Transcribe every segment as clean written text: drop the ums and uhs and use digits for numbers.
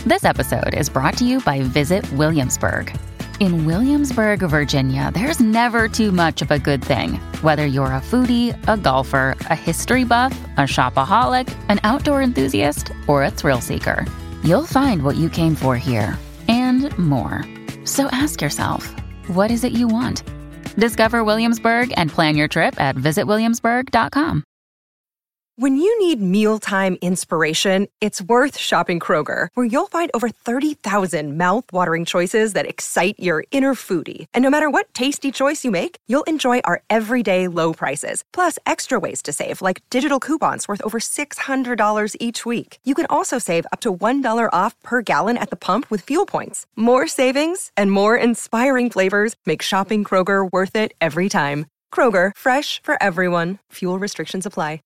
This episode is brought to you by Visit Williamsburg. In Williamsburg, Virginia, there's never too much of a good thing. Whether you're a foodie, a golfer, a history buff, a shopaholic, an outdoor enthusiast, or a thrill seeker, you'll find what you came for here and more. So ask yourself, what is it you want? Discover Williamsburg and plan your trip at visitwilliamsburg.com. When you need mealtime inspiration, it's worth shopping Kroger, where you'll find over 30,000 mouth-watering choices that excite your inner foodie. And no matter what tasty choice you make, you'll enjoy our everyday low prices, plus extra ways to save, like digital coupons worth over $600 each week. You can also save up to $1 off per gallon at the pump with fuel points. More savings and more inspiring flavors make shopping Kroger worth it every time. Kroger, fresh for everyone. Fuel restrictions apply.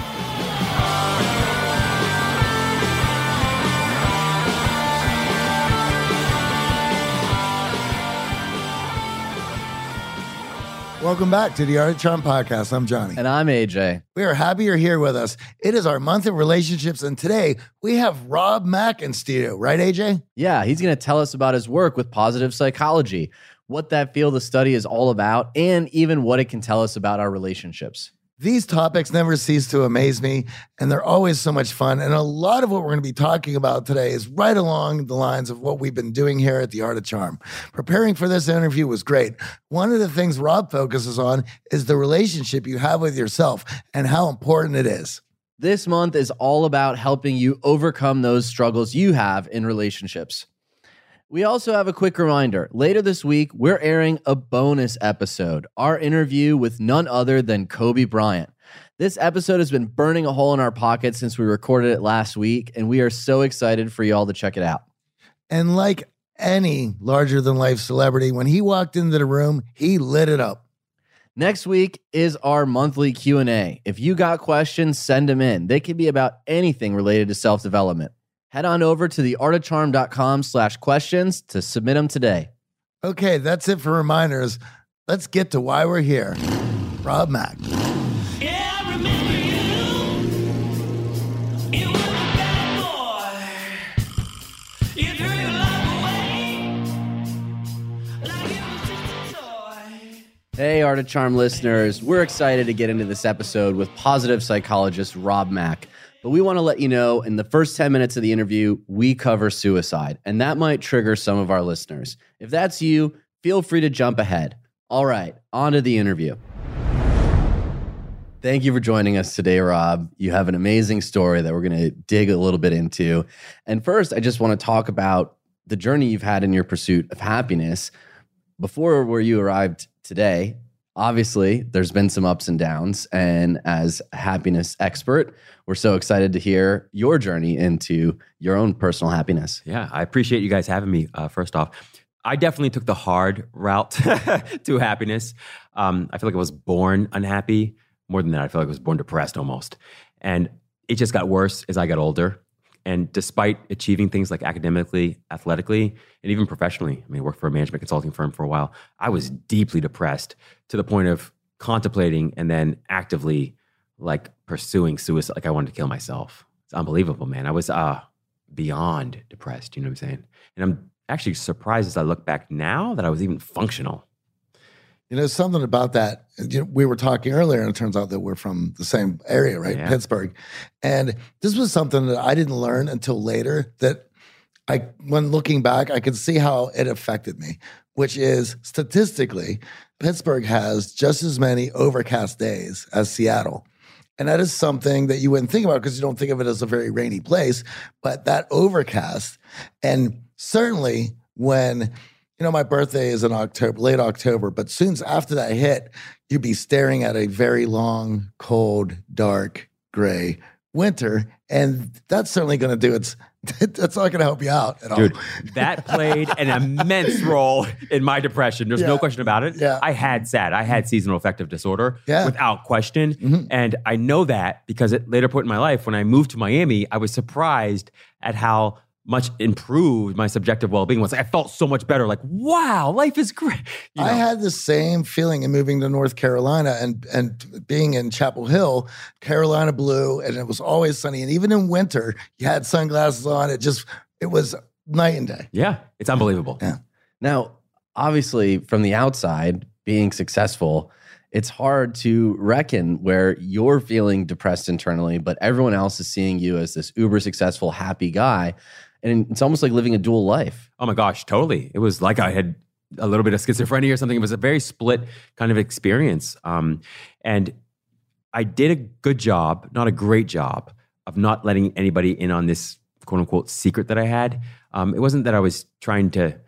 Welcome back to the Art of Charm podcast. I'm Johnny. And I'm AJ. We are happy you're here with us. It is our month of relationships, and today we have Rob Mack in studio. Right, AJ? Yeah, he's going to tell us about his work with positive psychology, what that field of study is all about, and even what it can tell us about our relationships. These topics never cease to amaze me, and they're always so much fun. And a lot of what we're going to be talking about today is right along the lines of what we've been doing here at the Art of Charm. Preparing for this interview was great. One of the things Rob focuses on is the relationship you have with yourself and how important it is. This month is all about helping you overcome those struggles you have in relationships. We also have a quick reminder. Later this week, we're airing a bonus episode, our interview with none other than Kobe Bryant. This episode has been burning a hole in our pocket since we recorded it last week, and we are so excited for y'all to check it out. And like any larger-than-life celebrity, when he walked into the room, he lit it up. Next week is our monthly Q&A. If you got questions, send them in. They can be about anything related to self-development. Head on over to theartofcharm.com/questions to submit them today. Okay, that's it for reminders. Let's get to why we're here. Rob Mack. Yeah, I remember you. You were a bad boy. You threw your love away like it was just a toy. Hey, Art of Charm listeners. We're excited to get into this episode with positive psychologist Rob Mack. But we want to let you know, in the first 10 minutes of the interview, we cover suicide, and that might trigger some of our listeners. If that's you, feel free to jump ahead. All right, on to the interview. Thank you for joining us today, Rob. You have an amazing story that we're going to dig a little bit into. And first, I just want to talk about the journey you've had in your pursuit of happiness. Before where you arrived today, obviously, there's been some ups and downs, and as a happiness expert, we're so excited to hear your journey into your own personal happiness. Yeah, I appreciate you guys having me, first off. I definitely took the hard route to happiness. I feel like I was born unhappy. More than that, I feel like I was born depressed almost. And it just got worse as I got older. And despite achieving things like academically, athletically, and even professionally, I worked for a management consulting firm for a while, I was deeply depressed to the point of contemplating and then actively pursuing suicide. Like I wanted to kill myself. It's unbelievable, man. I was beyond depressed, you know what I'm saying? And I'm actually surprised as I look back now that I was even functional. You know, something about that, we were talking earlier, and it turns out that we're from the same area, right? Yeah. Pittsburgh. And this was something that I didn't learn until later, that when looking back, I could see how it affected me, which is statistically, Pittsburgh has just as many overcast days as Seattle. And that is something that you wouldn't think about because you don't think of it as a very rainy place, but that overcast, and certainly when, my birthday is in October, late October, but soon after that hit, you'd be staring at a very long, cold, dark, gray winter. And that's certainly going to do that's not going to help you out at all. Dude, that played an immense role in my depression. There's no question about it. Yeah. I had seasonal affective disorder without question. Mm-hmm. And I know that because at a later point in my life, when I moved to Miami, I was surprised at how much improved my subjective well-being was. I felt so much better. Like, wow, life is great. I had the same feeling in moving to North Carolina and being in Chapel Hill, Carolina blue, and it was always sunny. And even in winter, you had sunglasses on. It just It was night and day. Yeah, it's unbelievable. Yeah. Now, obviously, from the outside, being successful, it's hard to reckon where you're feeling depressed internally, but everyone else is seeing you as this uber successful, happy guy. And it's almost like living a dual life. Oh my gosh, totally. It was like I had a little bit of schizophrenia or something. It was a very split kind of experience. And I did a good job, not a great job, of not letting anybody in on this quote unquote secret that I had. It wasn't that I was trying to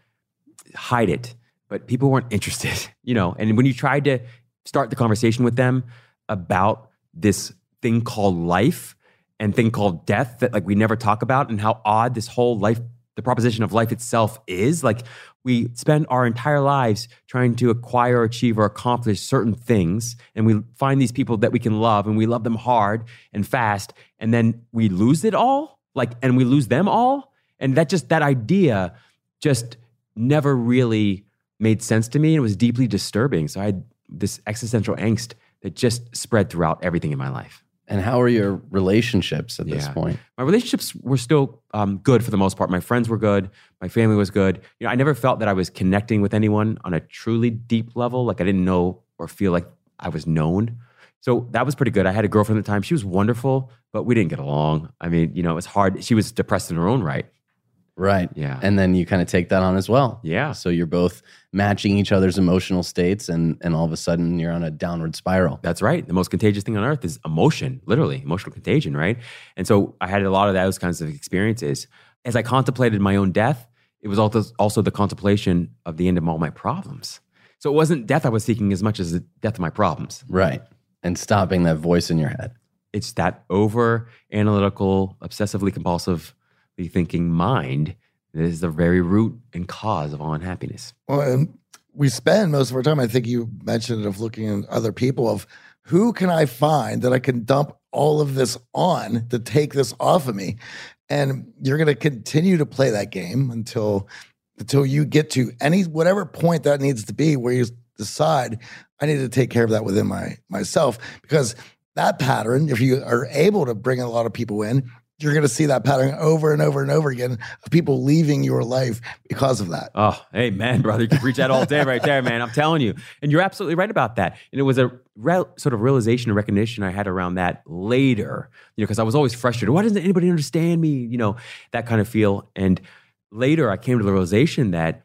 hide it, but people weren't interested, and when you tried to start the conversation with them about this thing called life and thing called death that like we never talk about, and how odd this whole life, the proposition of life itself is. Like, we spend our entire lives trying to acquire, achieve, or accomplish certain things, and we find these people that we can love, and we love them hard and fast, and then we lose it all, and we lose them all. And that idea just never really made sense to me. It was deeply disturbing. So I had this existential angst that just spread throughout everything in my life. And how are your relationships at this Yeah. point? My relationships were still good for the most part. My friends were good. My family was good. I never felt that I was connecting with anyone on a truly deep level. Like, I didn't know or feel like I was known. So that was pretty good. I had a girlfriend at the time. She was wonderful, but we didn't get along. I mean, it was hard. She was depressed in her own right. Right. Yeah. And then you kind of take that on as well. Yeah. So you're both matching each other's emotional states, and all of a sudden you're on a downward spiral. That's right. The most contagious thing on earth is emotion, literally, emotional contagion, right? And so I had a lot of those kinds of experiences. As I contemplated my own death, it was also the contemplation of the end of all my problems. So it wasn't death I was seeking as much as the death of my problems. Right. And stopping that voice in your head. It's that over-analytical, obsessively compulsive thinking mind that is the very root and cause of all unhappiness. Well, and we spend most of our time, I think you mentioned it, of looking at other people, of who can I find that I can dump all of this on to take this off of me? And you're going to continue to play that game until you get to whatever point that needs to be where you decide, I need to take care of that within myself. Because that pattern, if you are able to bring a lot of people in, you're going to see that pattern over and over and over again of people leaving your life because of that. Oh, hey, man, brother, you can preach that all day right there, man. I'm telling you. And you're absolutely right about that. And it was a sort of realization and recognition I had around that later, because I was always frustrated. Why doesn't anybody understand me? That kind of feel. And later I came to the realization that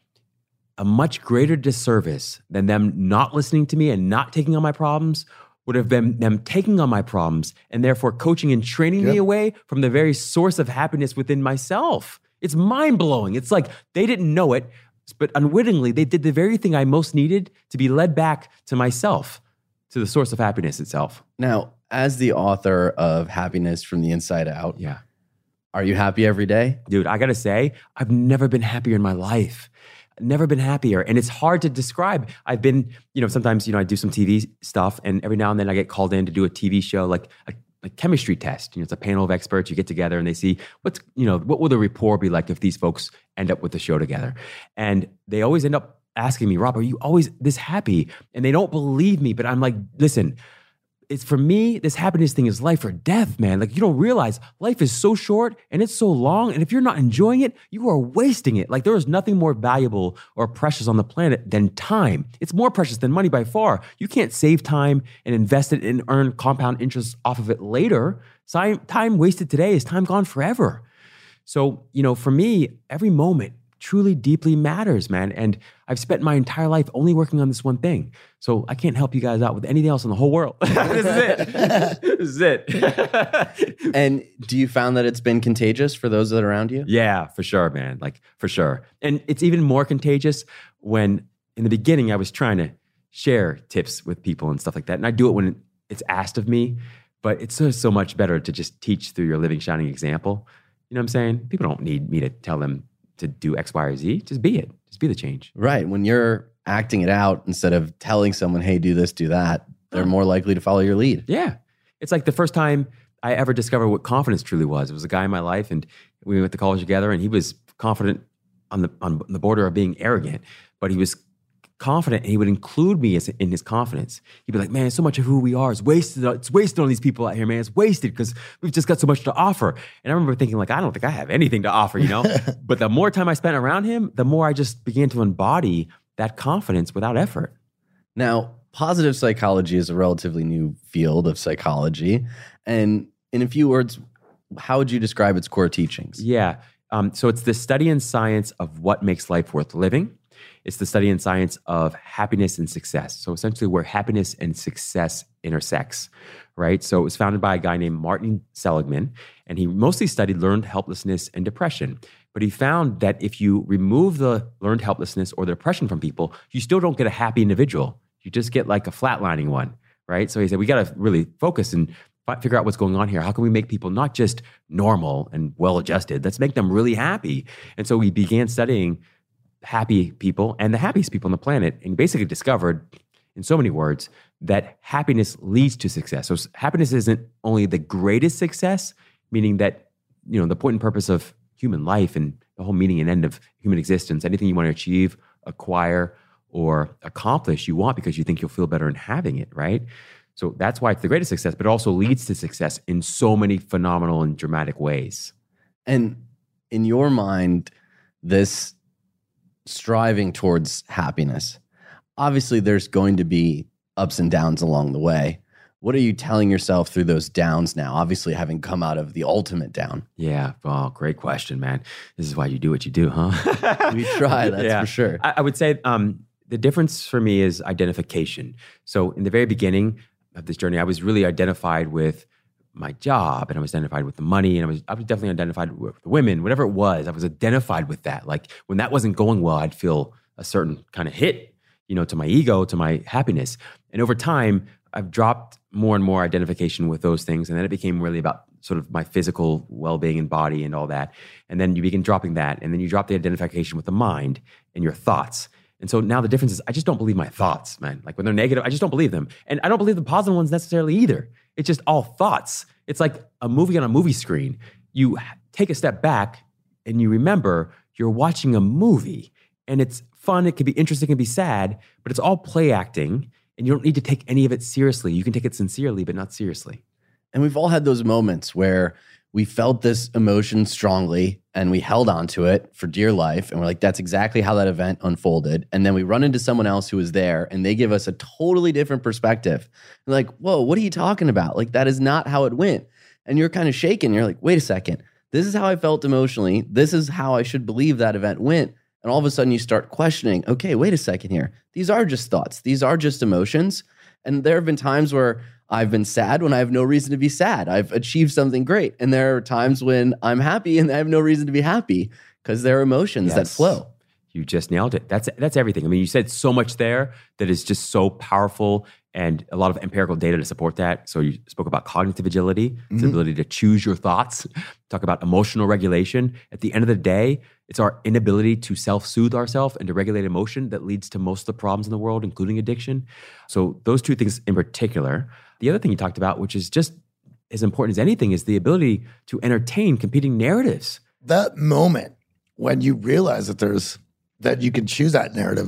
a much greater disservice than them not listening to me and not taking on my problems would have been them taking on my problems and therefore coaching and training me away from the very source of happiness within myself. It's mind-blowing. It's like they didn't know it, but unwittingly, they did the very thing I most needed to be led back to myself, to the source of happiness itself. Now, as the author of Happiness from the Inside Out, Yeah. are you happy every day? Dude, I gotta say, I've never been happier in my life. Never been happier. And it's hard to describe. I've been, sometimes, I do some TV stuff, and every now and then I get called in to do a TV show, like a chemistry test. It's a panel of experts. You get together and they see what will the rapport be like if these folks end up with the show together. And they always end up asking me, Rob, are you always this happy? And they don't believe me, but I'm like, listen, it's for me, this happiness thing is life or death, man. Like, you don't realize life is so short and it's so long. And if you're not enjoying it, you are wasting it. Like, there is nothing more valuable or precious on the planet than time. It's more precious than money by far. You can't save time and invest it and earn compound interest off of it later. So time wasted today is time gone forever. So, for me, every moment truly deeply matters, man. And I've spent my entire life only working on this one thing. So I can't help you guys out with anything else in the whole world. This is it. This is it. And do you found that it's been contagious for those that are around you? Yeah, for sure, man. Like, for sure. And it's even more contagious when in the beginning I was trying to share tips with people and stuff like that. And I do it when it's asked of me, but it's so much better to just teach through your living, shining example. You know what I'm saying? People don't need me to tell them to do X, Y, or Z. Just be it. Just be the change. Right. When you're acting it out instead of telling someone, hey, do this, do that, they're more likely to follow your lead. Yeah. It's like the first time I ever discovered what confidence truly was. It was a guy in my life, and we went to college together, and he was confident on the border of being arrogant, but he was confident, and he would include me in his confidence. He'd be like, man, so much of who we are is wasted. It's wasted on these people out here, man. It's wasted because we've just got so much to offer. And I remember thinking, like, I don't think I have anything to offer, you know? But the more time I spent around him, the more I just began to embody that confidence without effort. Now, positive psychology is a relatively new field of psychology. And in a few words, how would you describe its core teachings? Yeah. So it's the study and science of what makes life worth living. It's the study and science of happiness and success. So essentially where happiness and success intersects, right? So it was founded by a guy named Martin Seligman, and he mostly studied learned helplessness and depression. But he found that if you remove the learned helplessness or the depression from people, you still don't get a happy individual. You just get like a flatlining one, right? So he said, we got to really focus and figure out what's going on here. How can we make people not just normal and well-adjusted? Let's make them really happy. And so we began studying happy people and the happiest people on the planet, and basically discovered, in so many words, that happiness leads to success. So happiness isn't only the greatest success, meaning that, you know, the point and purpose of human life and the whole meaning and end of human existence, anything you want to achieve, acquire, or accomplish, you want because you think you'll feel better in having it, right? So that's why it's the greatest success, but it also leads to success in so many phenomenal and dramatic ways. And in your mind, this striving towards happiness, obviously there's going to be ups and downs along the way. What are you telling yourself through those downs now? Obviously, having come out of the ultimate down. Yeah. Oh, great question, man. This is why you do what you do, huh? We try, that's for sure. I would say the difference for me is identification. So in the very beginning of this journey, I was really identified with my job, and I was identified with the money, and I was definitely identified with the women, whatever it was. I was identified with that. Like when that wasn't going well, I'd feel a certain kind of hit, you know, to my ego, to my happiness. And over time, I've dropped more and more identification with those things, and then it became really about sort of my physical well-being and body and all that. And then you begin dropping that, and then you drop the identification with the mind and your thoughts. And so now the difference is I just don't believe my thoughts, man. Like when they're negative, I just don't believe them. And I don't believe the positive ones necessarily either. It's just all thoughts. It's like a movie on a movie screen. You take a step back and you remember you're watching a movie, and it's fun. It can be interesting, it can be sad, but it's all play acting, and you don't need to take any of it seriously. You can take it sincerely, but not seriously. And we've all had those moments where we felt this emotion strongly and we held on to it for dear life. And we're like, that's exactly how that event unfolded. And then we run into someone else who was there and they give us a totally different perspective. We're like, whoa, what are you talking about? Like, that is not how it went. And you're kind of shaken. You're like, wait a second. This is how I felt emotionally. This is how I should believe that event went. And all of a sudden you start questioning, okay, wait a second here. These are just thoughts. These are just emotions. And there have been times where I've been sad when I have no reason to be sad. I've achieved something great. And there are times when I'm happy and I have no reason to be happy because there are emotions that flow. You just nailed it. That's everything. I mean, you said so much there that is just so powerful, and a lot of empirical data to support that. So you spoke about cognitive agility, it's the ability to choose your thoughts. Talk about emotional regulation. At the end of the day, it's our inability to self-soothe ourselves and to regulate emotion that leads to most of the problems in the world, including addiction. So those two things in particular. The other thing you talked about, which is just as important as anything, is the ability to entertain competing narratives. That moment when you realize that you can choose that narrative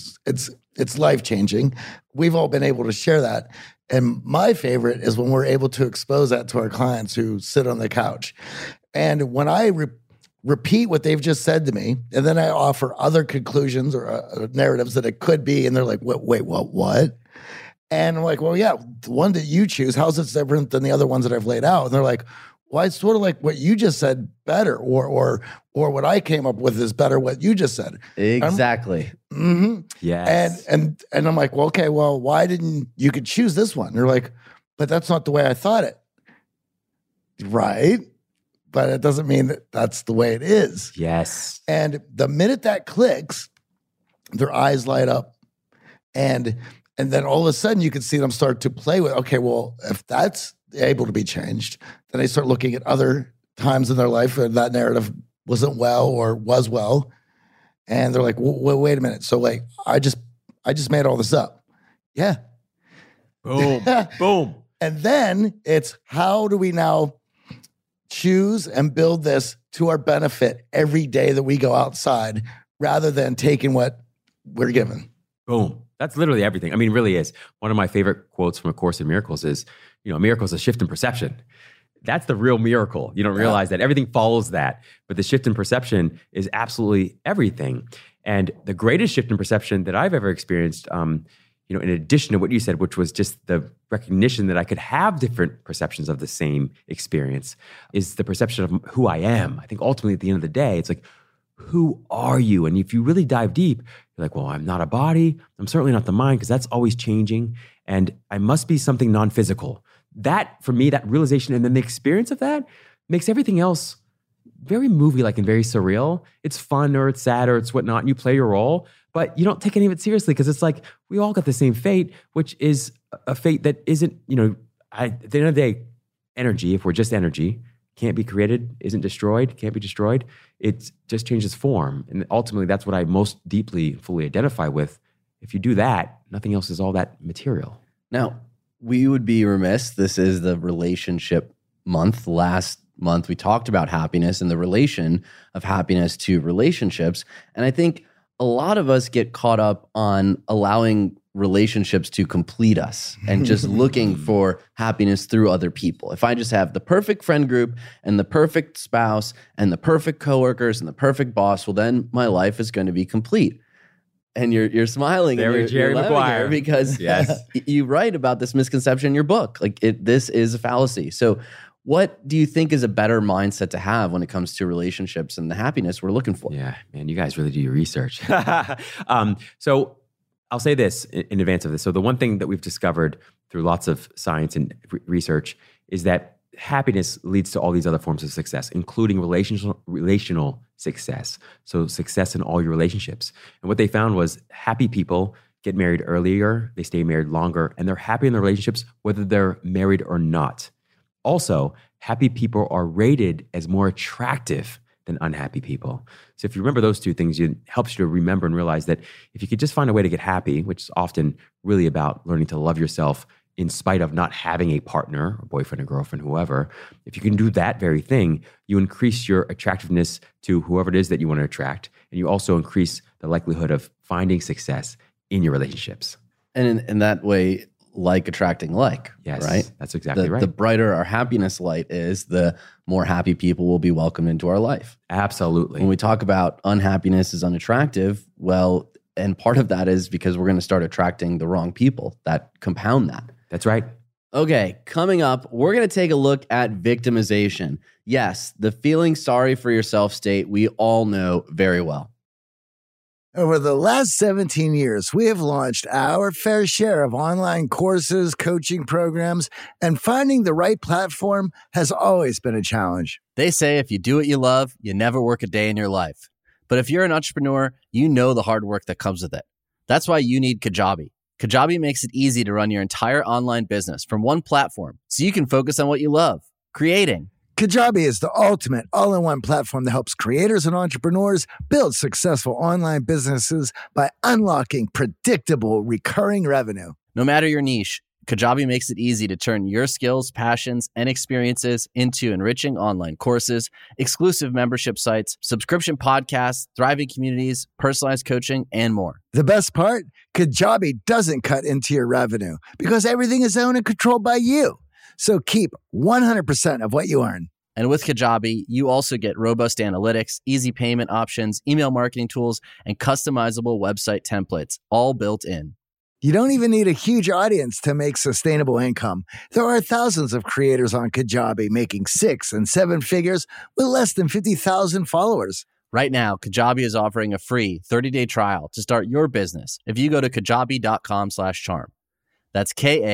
it's life-changing. We've all been able to share that. And my favorite is when we're able to expose that to our clients who sit on the couch. And when I repeat what they've just said to me, and then I offer other conclusions or narratives that it could be, and they're like, wait, what? And I'm like, well, yeah, the one that you choose, how's it different than the other ones that I've laid out? And they're like, well, it's sort of like what you just said better, or what I came up with is better what you just said. Exactly. Yes. And I'm like, well, okay, well, why didn't you could choose this one? And they're like, but that's not the way I thought it. Right. But it doesn't mean that that's the way it is. Yes. And the minute that clicks, their eyes light up. And then all of a sudden you can see them start to play with, okay, well, if that's able to be changed, then they start looking at other times in their life where that narrative wasn't well or was well. And they're like, wait a minute. So like, I just made all this up. Yeah. Boom. Boom. And then it's how do we now choose and build this to our benefit every day that we go outside rather than taking what we're given. Boom. That's literally everything. I mean, it really is. One of my favorite quotes from A Course in Miracles is, a miracle is a shift in perception. That's the real miracle. You don't realize that everything follows that, but the shift in perception is absolutely everything. And the greatest shift in perception that I've ever experienced, in addition to what you said, which was just the recognition that I could have different perceptions of the same experience, is the perception of who I am. I think ultimately at the end of the day, it's like, who are you? And if you really dive deep, you're like, well, I'm not a body. I'm certainly not the mind, because that's always changing. And I must be something non-physical. That, for me, that realization and then the experience of that makes everything else very movie-like and very surreal. It's fun or it's sad or it's whatnot, and you play your role, but you don't take any of it seriously, because it's like, we all got the same fate, which is a fate that isn't, at the end of the day, energy, if we're just energy, can't be created, isn't destroyed, can't be destroyed. It just changes form. And ultimately, that's what I most deeply, fully identify with. If you do that, nothing else is all that material. Now, we would be remiss. This is the relationship month. Last month, we talked about happiness and the relation of happiness to relationships. And I think a lot of us get caught up on allowing relationships to complete us and just looking for happiness through other people. If I just have the perfect friend group and the perfect spouse and the perfect coworkers and the perfect boss, well, then my life is going to be complete. And you're smiling Very and Jerry you're Maguire. because Yes. you write about this misconception in your book. Like this is a fallacy. So what do you think is a better mindset to have when it comes to relationships and the happiness we're looking for? Yeah, man, you guys really do your research. So I'll say this in advance of this. So the one thing that we've discovered through lots of science and research is that happiness leads to all these other forms of success, including relational success. So success in all your relationships. And what they found was happy people get married earlier, they stay married longer, and they're happy in their relationships whether they're married or not. Also, happy people are rated as more attractive than unhappy people. So if you remember those two things, it helps you to remember and realize that if you could just find a way to get happy, which is often really about learning to love yourself in spite of not having a partner, a boyfriend, a girlfriend, whoever, if you can do that very thing, you increase your attractiveness to whoever it is that you want to attract. And you also increase the likelihood of finding success in your relationships. And in that way, like attracting like, Yes, right? that's exactly right. The brighter our happiness light is, the more happy people will be welcomed into our life. Absolutely. When we talk about unhappiness is unattractive, well, and part of that is because we're going to start attracting the wrong people that compound that. That's right. Okay, coming up, we're going to take a look at victimization. Yes, the feeling sorry for yourself state we all know very well. Over the last 17 years, we have launched our fair share of online courses, coaching programs, and finding the right platform has always been a challenge. They say if you do what you love, you never work a day in your life. But if you're an entrepreneur, you know the hard work that comes with it. That's why you need Kajabi. Kajabi makes it easy to run your entire online business from one platform so you can focus on what you love, creating. Kajabi is the ultimate all-in-one platform that helps creators and entrepreneurs build successful online businesses by unlocking predictable, recurring revenue. No matter your niche, Kajabi makes it easy to turn your skills, passions, and experiences into enriching online courses, exclusive membership sites, subscription podcasts, thriving communities, personalized coaching, and more. The best part? Kajabi doesn't cut into your revenue because everything is owned and controlled by you. So keep 100% of what you earn. And with Kajabi, you also get robust analytics, easy payment options, email marketing tools, and customizable website templates, all built in. You don't even need a huge audience to make sustainable income. There are thousands of creators on Kajabi making 6 and 7 figures with less than 50,000 followers. Right now, Kajabi is offering a free 30-day trial to start your business if you go to kajabi.com/charm. That's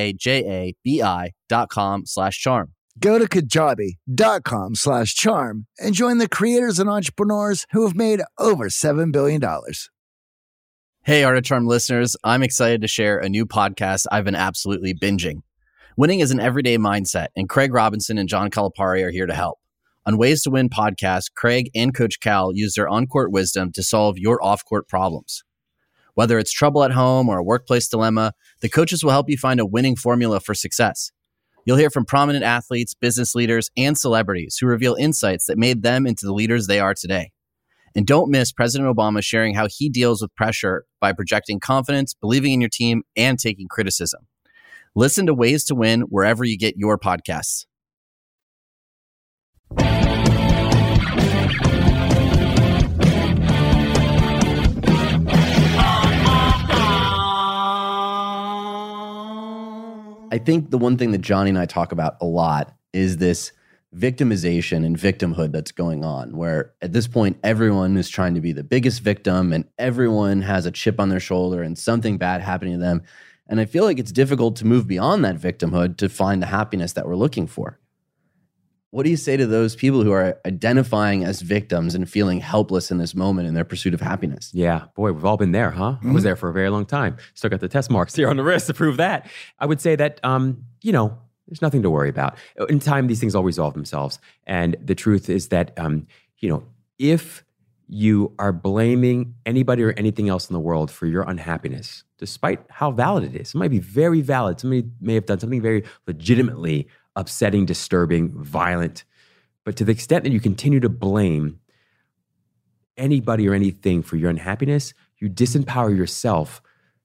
KAJABI.com/charm. Go to kajabi.com/charm and join the creators and entrepreneurs who have made over $7 billion. Hey, Art of Charm listeners, I'm excited to share a new podcast I've been absolutely binging. Winning is an everyday mindset, and Craig Robinson and John Calipari are here to help. On Ways to Win podcast, Craig and Coach Cal use their on-court wisdom to solve your off-court problems. Whether it's trouble at home or a workplace dilemma, the coaches will help you find a winning formula for success. You'll hear from prominent athletes, business leaders, and celebrities who reveal insights that made them into the leaders they are today. And don't miss President Obama sharing how he deals with pressure by projecting confidence, believing in your team, and taking criticism. Listen to Ways to Win wherever you get your podcasts. I think the one thing that Johnny and I talk about a lot is this victimization and victimhood that's going on, where at this point, everyone is trying to be the biggest victim and everyone has a chip on their shoulder and something bad happening to them. And I feel like it's difficult to move beyond that victimhood to find the happiness that we're looking for. What do you say to those people who are identifying as victims and feeling helpless in this moment in their pursuit of happiness? Yeah, boy, we've all been there, huh? I was there for a very long time. Still got the test marks here on the wrist to prove that. I would say that, there's nothing to worry about. In time, these things all resolve themselves. And the truth is that, if you are blaming anybody or anything else in the world for your unhappiness, despite how valid it is, it might be very valid. Somebody may have done something very legitimately upsetting, disturbing, violent. But to the extent that you continue to blame anybody or anything for your unhappiness, you disempower yourself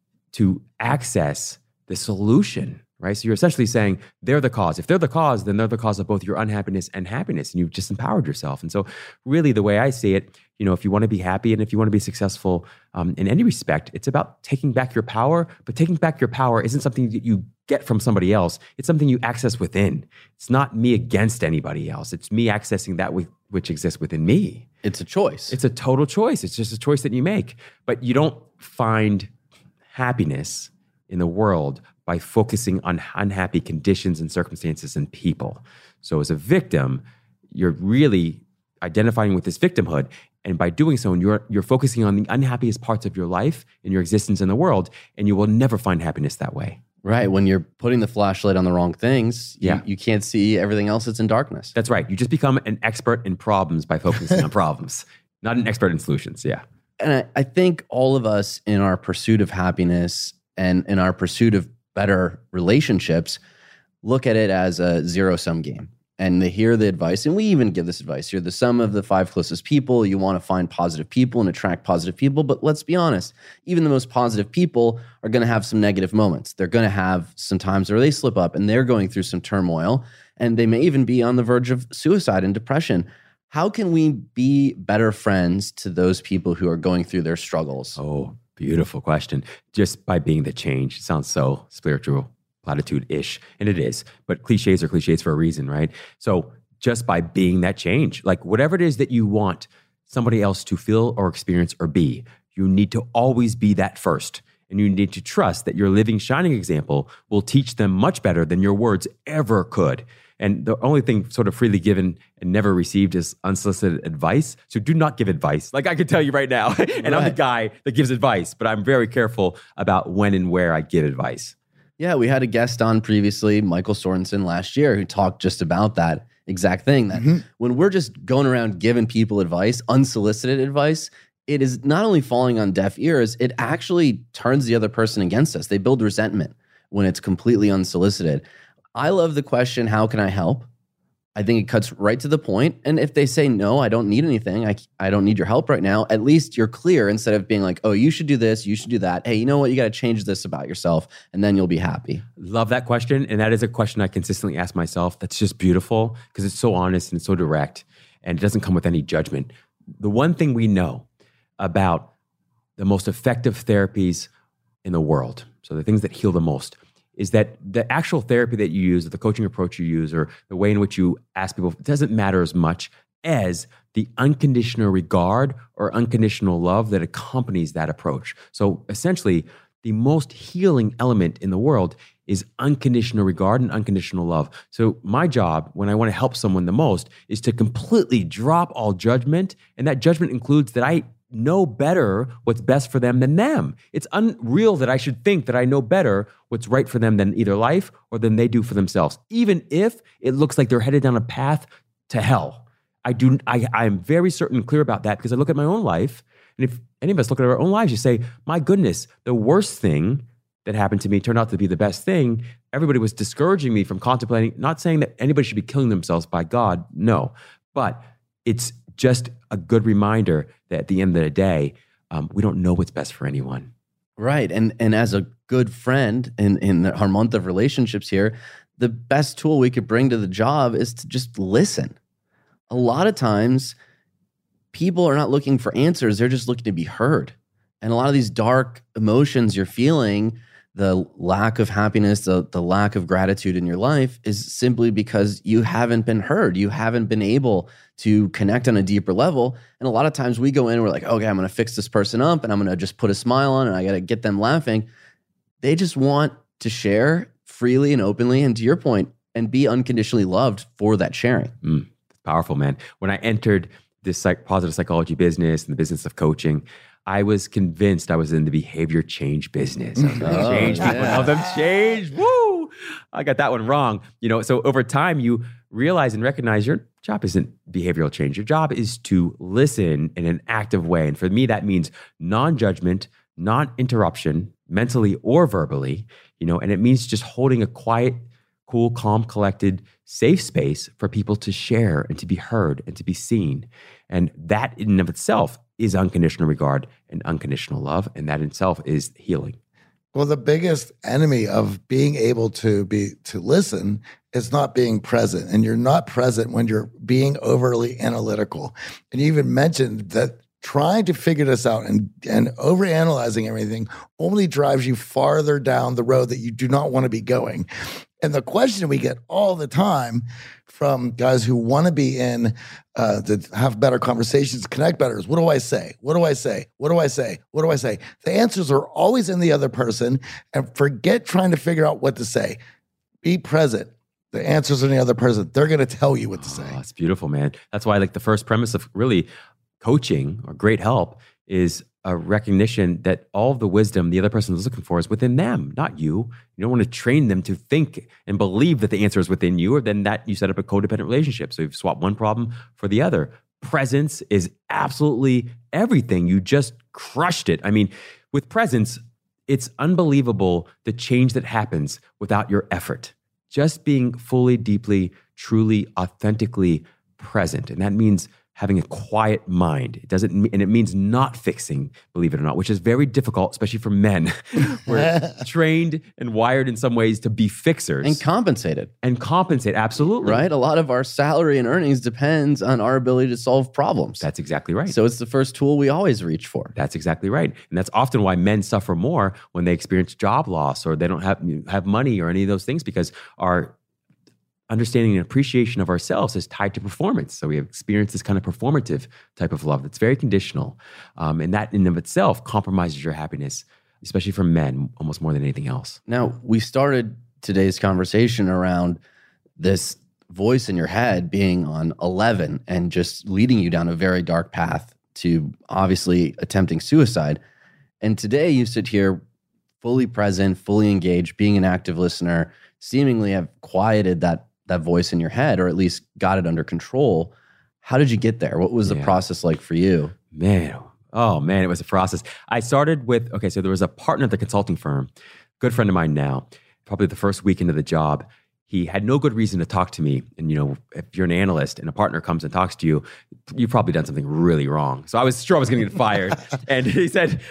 to access the solution, right? So you're essentially saying they're the cause. If they're the cause, then they're the cause of both your unhappiness and happiness, and you've disempowered yourself. And so really the way I see it, if you want to be happy and if you want to be successful in any respect, it's about taking back your power. But taking back your power isn't something that you get from somebody else. It's something you access within. It's not me against anybody else. It's me accessing that which exists within me. It's a choice. It's a total choice. It's just a choice that you make. But you don't find happiness in the world by focusing on unhappy conditions and circumstances and people. So as a victim, you're really identifying with this victimhood. And by doing so, you're focusing on the unhappiest parts of your life and your existence in the world, and you will never find happiness that way. Right. When you're putting the flashlight on the wrong things, you can't see everything else that's in darkness. That's right. You just become an expert in problems by focusing on problems, not an expert in solutions. Yeah. And I think all of us in our pursuit of happiness and in our pursuit of better relationships look at it as a zero-sum game. And they hear the advice, and we even give this advice. You're the sum of the 5 closest people. You want to find positive people and attract positive people. But let's be honest, even the most positive people are going to have some negative moments. They're going to have some times where they slip up and they're going through some turmoil, and they may even be on the verge of suicide and depression. How can we be better friends to those people who are going through their struggles? Oh, beautiful question. Just by being the change. It sounds so spiritual. Platitude-ish, and it is, but cliches are cliches for a reason, right? So just by being that change, like whatever it is that you want somebody else to feel or experience or be, you need to always be that first. And you need to trust that your living, shining example will teach them much better than your words ever could. And the only thing sort of freely given and never received is unsolicited advice. So do not give advice. Like I can tell you right now, and I'm the guy that gives advice, but I'm very careful about when and where I give advice. Yeah, we had a guest on previously, Michael Sorensen, last year, who talked just about that exact thing. That when we're just going around giving people advice, unsolicited advice, it is not only falling on deaf ears, it actually turns the other person against us. They build resentment when it's completely unsolicited. I love the question, how can I help? I think it cuts right to the point. And if they say, no, I don't need anything, I don't need your help right now, at least you're clear instead of being like, oh, you should do this, you should do that. Hey, you know what? You got to change this about yourself, and then you'll be happy. Love that question. And that is a question I consistently ask myself. That's just beautiful because it's so honest and so direct, and it doesn't come with any judgment. The one thing we know about the most effective therapies in the world, so the things that heal the most, is that the actual therapy that you use, or the coaching approach you use, or the way in which you ask people, it doesn't matter as much as the unconditional regard or unconditional love that accompanies that approach. So essentially, the most healing element in the world is unconditional regard and unconditional love. So my job, when I want to help someone the most, is to completely drop all judgment. And that judgment includes that I know better what's best for them than them. It's unreal that I should think that I know better what's right for them than either life or than they do for themselves, even if it looks like they're headed down a path to hell. I'm very certain and clear about that because I look at my own life, and if any of us look at our own lives, you say, my goodness, the worst thing that happened to me turned out to be the best thing. Everybody was discouraging me from contemplating, not saying that anybody should be killing themselves by God, no, but it's just a good reminder that at the end of the day, we don't know what's best for anyone. Right. And as a good friend in our month of relationships here, the best tool we could bring to the job is to just listen. A lot of times, people are not looking for answers. They're just looking to be heard. And a lot of these dark emotions you're feeling, the lack of happiness, the lack of gratitude in your life is simply because you haven't been heard. You haven't been able to connect on a deeper level. And a lot of times we go in and we're like, okay, I'm going to fix this person up and I'm going to just put a smile on and I got to get them laughing. They just want to share freely and openly, and to your point, and be unconditionally loved for that sharing. It's powerful, man. When I entered this positive psychology business and the business of coaching, I was convinced I was in the behavior change business. I was going to change people, help them change. Woo! I got that one wrong. So over time, you realize and recognize your job isn't behavioral change. Your job is to listen in an active way. And for me, that means non-judgment, non-interruption, mentally or verbally, and it means just holding a quiet, cool, calm, collected, safe space for people to share and to be heard and to be seen. And that in and of itself is unconditional regard and unconditional love. And that in itself is healing. Well, the biggest enemy of being able to listen is not being present. And you're not present when you're being overly analytical. And you even mentioned that trying to figure this out and overanalyzing everything only drives you farther down the road that you do not want to be going. And the question we get all the time from guys who want to be in, to have better conversations, connect better, is what do I say? What do I say? What do I say? What do I say? The answers are always in the other person, and forget trying to figure out what to say. Be present. The answers are in the other person. They're going to tell you what to say. That's beautiful, man. That's why the first premise of really coaching or great help is a recognition that all of the wisdom the other person is looking for is within them, not you. You don't want to train them to think and believe that the answer is within you, or then that you set up a codependent relationship. So you've swapped one problem for the other. Presence is absolutely everything. You just crushed it. I mean, with presence, it's unbelievable the change that happens without your effort. Just being fully, deeply, truly, authentically present. And that means having a quiet mind. And it means not fixing, believe it or not, which is very difficult, especially for men. We're trained and wired in some ways to be fixers. And compensated. Absolutely. Right? A lot of our salary and earnings depends on our ability to solve problems. That's exactly right. So it's the first tool we always reach for. That's exactly right. And that's often why men suffer more when they experience job loss or they don't have money or any of those things, because our understanding and appreciation of ourselves is tied to performance. So we have experienced this kind of performative type of love that's very conditional. And that in and of itself compromises your happiness, especially for men, almost more than anything else. Now, we started today's conversation around this voice in your head being on 11 and just leading you down a very dark path to obviously attempting suicide. And today you sit here fully present, fully engaged, being an active listener, seemingly have quieted that voice in your head, or at least got it under control. How did you get there? What was the process like for you? Man, it was a process. I started with, so there was a partner at the consulting firm, good friend of mine now, probably the first week into the job. He had no good reason to talk to me. And, if you're an analyst and a partner comes and talks to you, you've probably done something really wrong. So I was sure I was going to get fired. And he said,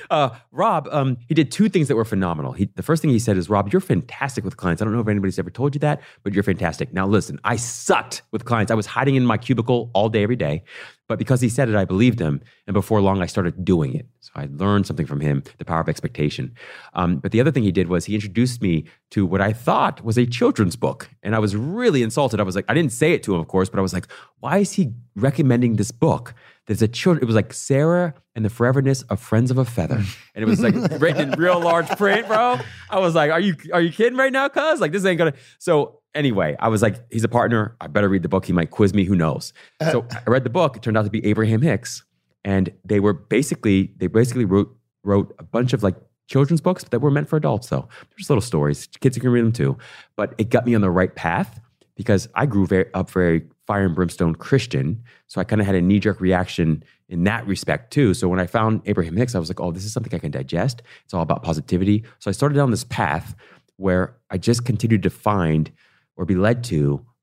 Rob, he did two things that were phenomenal. The first thing he said is, Rob, you're fantastic with clients. I don't know if anybody's ever told you that, but you're fantastic. Now listen, I sucked with clients. I was hiding in my cubicle all day, every day. But because he said it, I believed him. And before long, I started doing it. So I learned something from him, the power of expectation. But the other thing he did was he introduced me to what I thought was a children's book. And I was really insulted. I was like, I didn't say it to him, of course, but I was like, why is he recommending this book? It was like Sarah and the Foreverness of Friends of a Feather. And it was like written in real large print, bro. I was like, are you kidding right now, cuz? Like, this ain't gonna. So anyway, I was like, he's a partner. I better read the book. He might quiz me. Who knows? So I read the book. It turned out to be Abraham Hicks. And they basically wrote a bunch of like children's books that were meant for adults, though. There's little stories. Kids can read them too. But it got me on the right path because I grew up very fire and brimstone Christian. So I kind of had a knee-jerk reaction in that respect too. So when I found Abraham Hicks, I was like, oh, this is something I can digest. It's all about positivity. So I started down this path where I just continued to find or be led to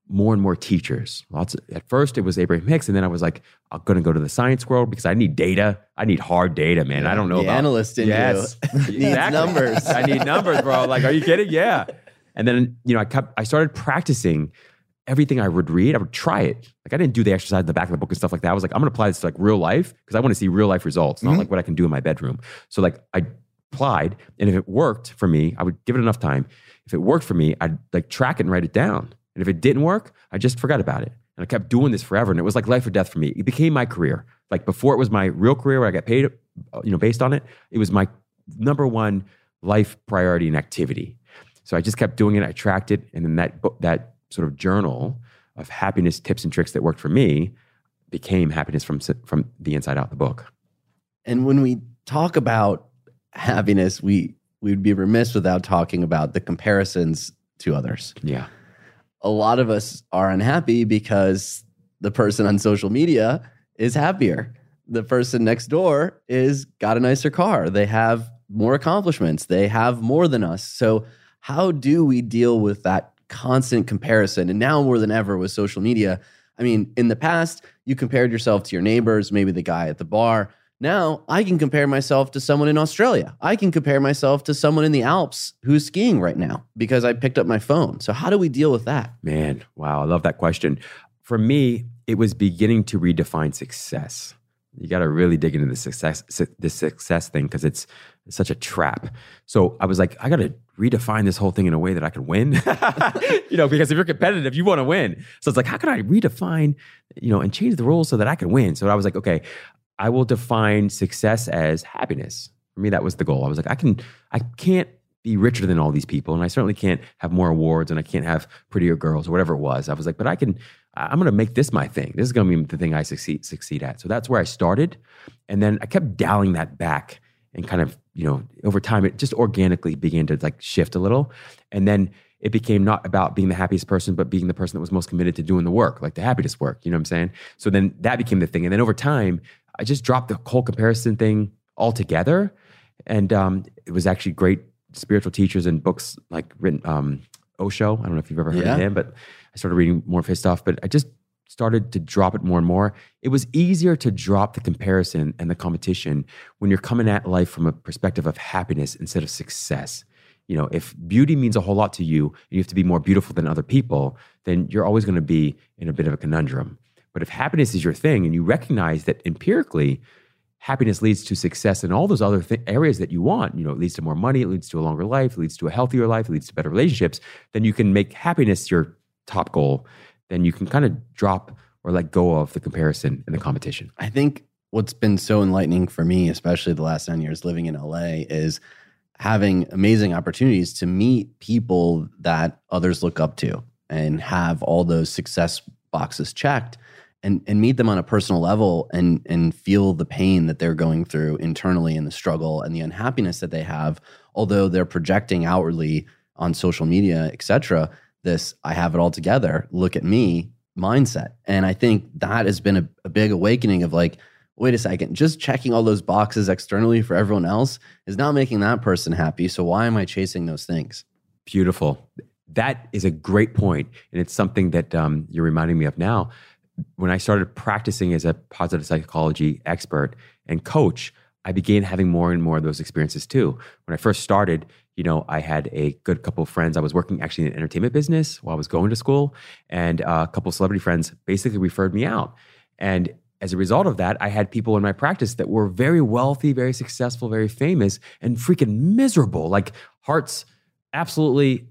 more and more teachers. At first, it was Abraham Hicks, and then I was like, I'm going to go to the science world because I need data. I need hard data, man. I don't know The about analyst in you yes, needs numbers. I need numbers, bro. Like, are you kidding? Yeah. And then I started practicing everything I would read. I would try it. Like, I didn't do the exercise in the back of the book and stuff like that. I was like, I'm going to apply this to like real life because I want to see real life results, not like what I can do in my bedroom. So like I applied, and if it worked for me, I would give it enough time. If it worked for me, I'd like track it and write it down. And if it didn't work, I just forgot about it. And I kept doing this forever. And it was like life or death for me. It became my career. Like before it was my real career where I got paid, based on it. It was my number one life priority and activity. So I just kept doing it. I tracked it. And then that sort of journal of happiness tips and tricks that worked for me became happiness from the inside out, the book. And when we talk about happiness, we'd be remiss without talking about the comparisons to others. Yeah. A lot of us are unhappy because the person on social media is happier. The person next door is got a nicer car. They have more accomplishments. They have more than us. So how do we deal with that constant comparison? And now more than ever with social media, I mean, in the past, you compared yourself to your neighbors, maybe the guy at the bar. Now I can compare myself to someone in Australia. I can compare myself to someone in the Alps who's skiing right now because I picked up my phone. So how do we deal with that? Man, wow, I love that question. For me, it was beginning to redefine success. You got to really dig into this success thing because it's such a trap. So I was like, I got to redefine this whole thing in a way that I can win. Because if you're competitive, you want to win. So it's like, how can I redefine, and change the rules so that I can win? So I was like, okay, I will define success as happiness. For me, that was the goal. I was like, I can't be richer than all these people, and I certainly can't have more awards, and I can't have prettier girls or whatever it was. I was like, but I'm going to make this my thing. This is going to be the thing I succeed at. So that's where I started. And then I kept dialing that back and kind of, over time, it just organically began to like shift a little. And then it became not about being the happiest person, but being the person that was most committed to doing the work, like the happiness work. You know what I'm saying? So then that became the thing. And then over time, I just dropped the whole comparison thing altogether. And it was actually great spiritual teachers and books like written, Osho. I don't know if you've ever heard of him, but I started reading more of his stuff. But I just started to drop it more and more. It was easier to drop the comparison and the competition when you're coming at life from a perspective of happiness instead of success. If beauty means a whole lot to you, and you have to be more beautiful than other people, then you're always going to be in a bit of a conundrum. But if happiness is your thing and you recognize that empirically, happiness leads to success in all those other areas that you want, it leads to more money, it leads to a longer life, it leads to a healthier life, it leads to better relationships, then you can make happiness your top goal. Then you can kind of drop or let go of the comparison and the competition. I think what's been so enlightening for me, especially the last 9 years living in LA, is having amazing opportunities to meet people that others look up to and have all those success boxes checked. And meet them on a personal level and feel the pain that they're going through internally and the struggle and the unhappiness that they have, although they're projecting outwardly on social media, et cetera, this I have it all together, look at me mindset. And I think that has been a big awakening of like, wait a second, just checking all those boxes externally for everyone else is not making that person happy. So why am I chasing those things? Beautiful. That is a great point. And it's something that you're reminding me of now. When I started practicing as a positive psychology expert and coach, I began having more and more of those experiences too. When I first started, I had a good couple of friends. I was working actually in the entertainment business while I was going to school, and a couple of celebrity friends basically referred me out. And as a result of that, I had people in my practice that were very wealthy, very successful, very famous, and freaking miserable, like hearts absolutely,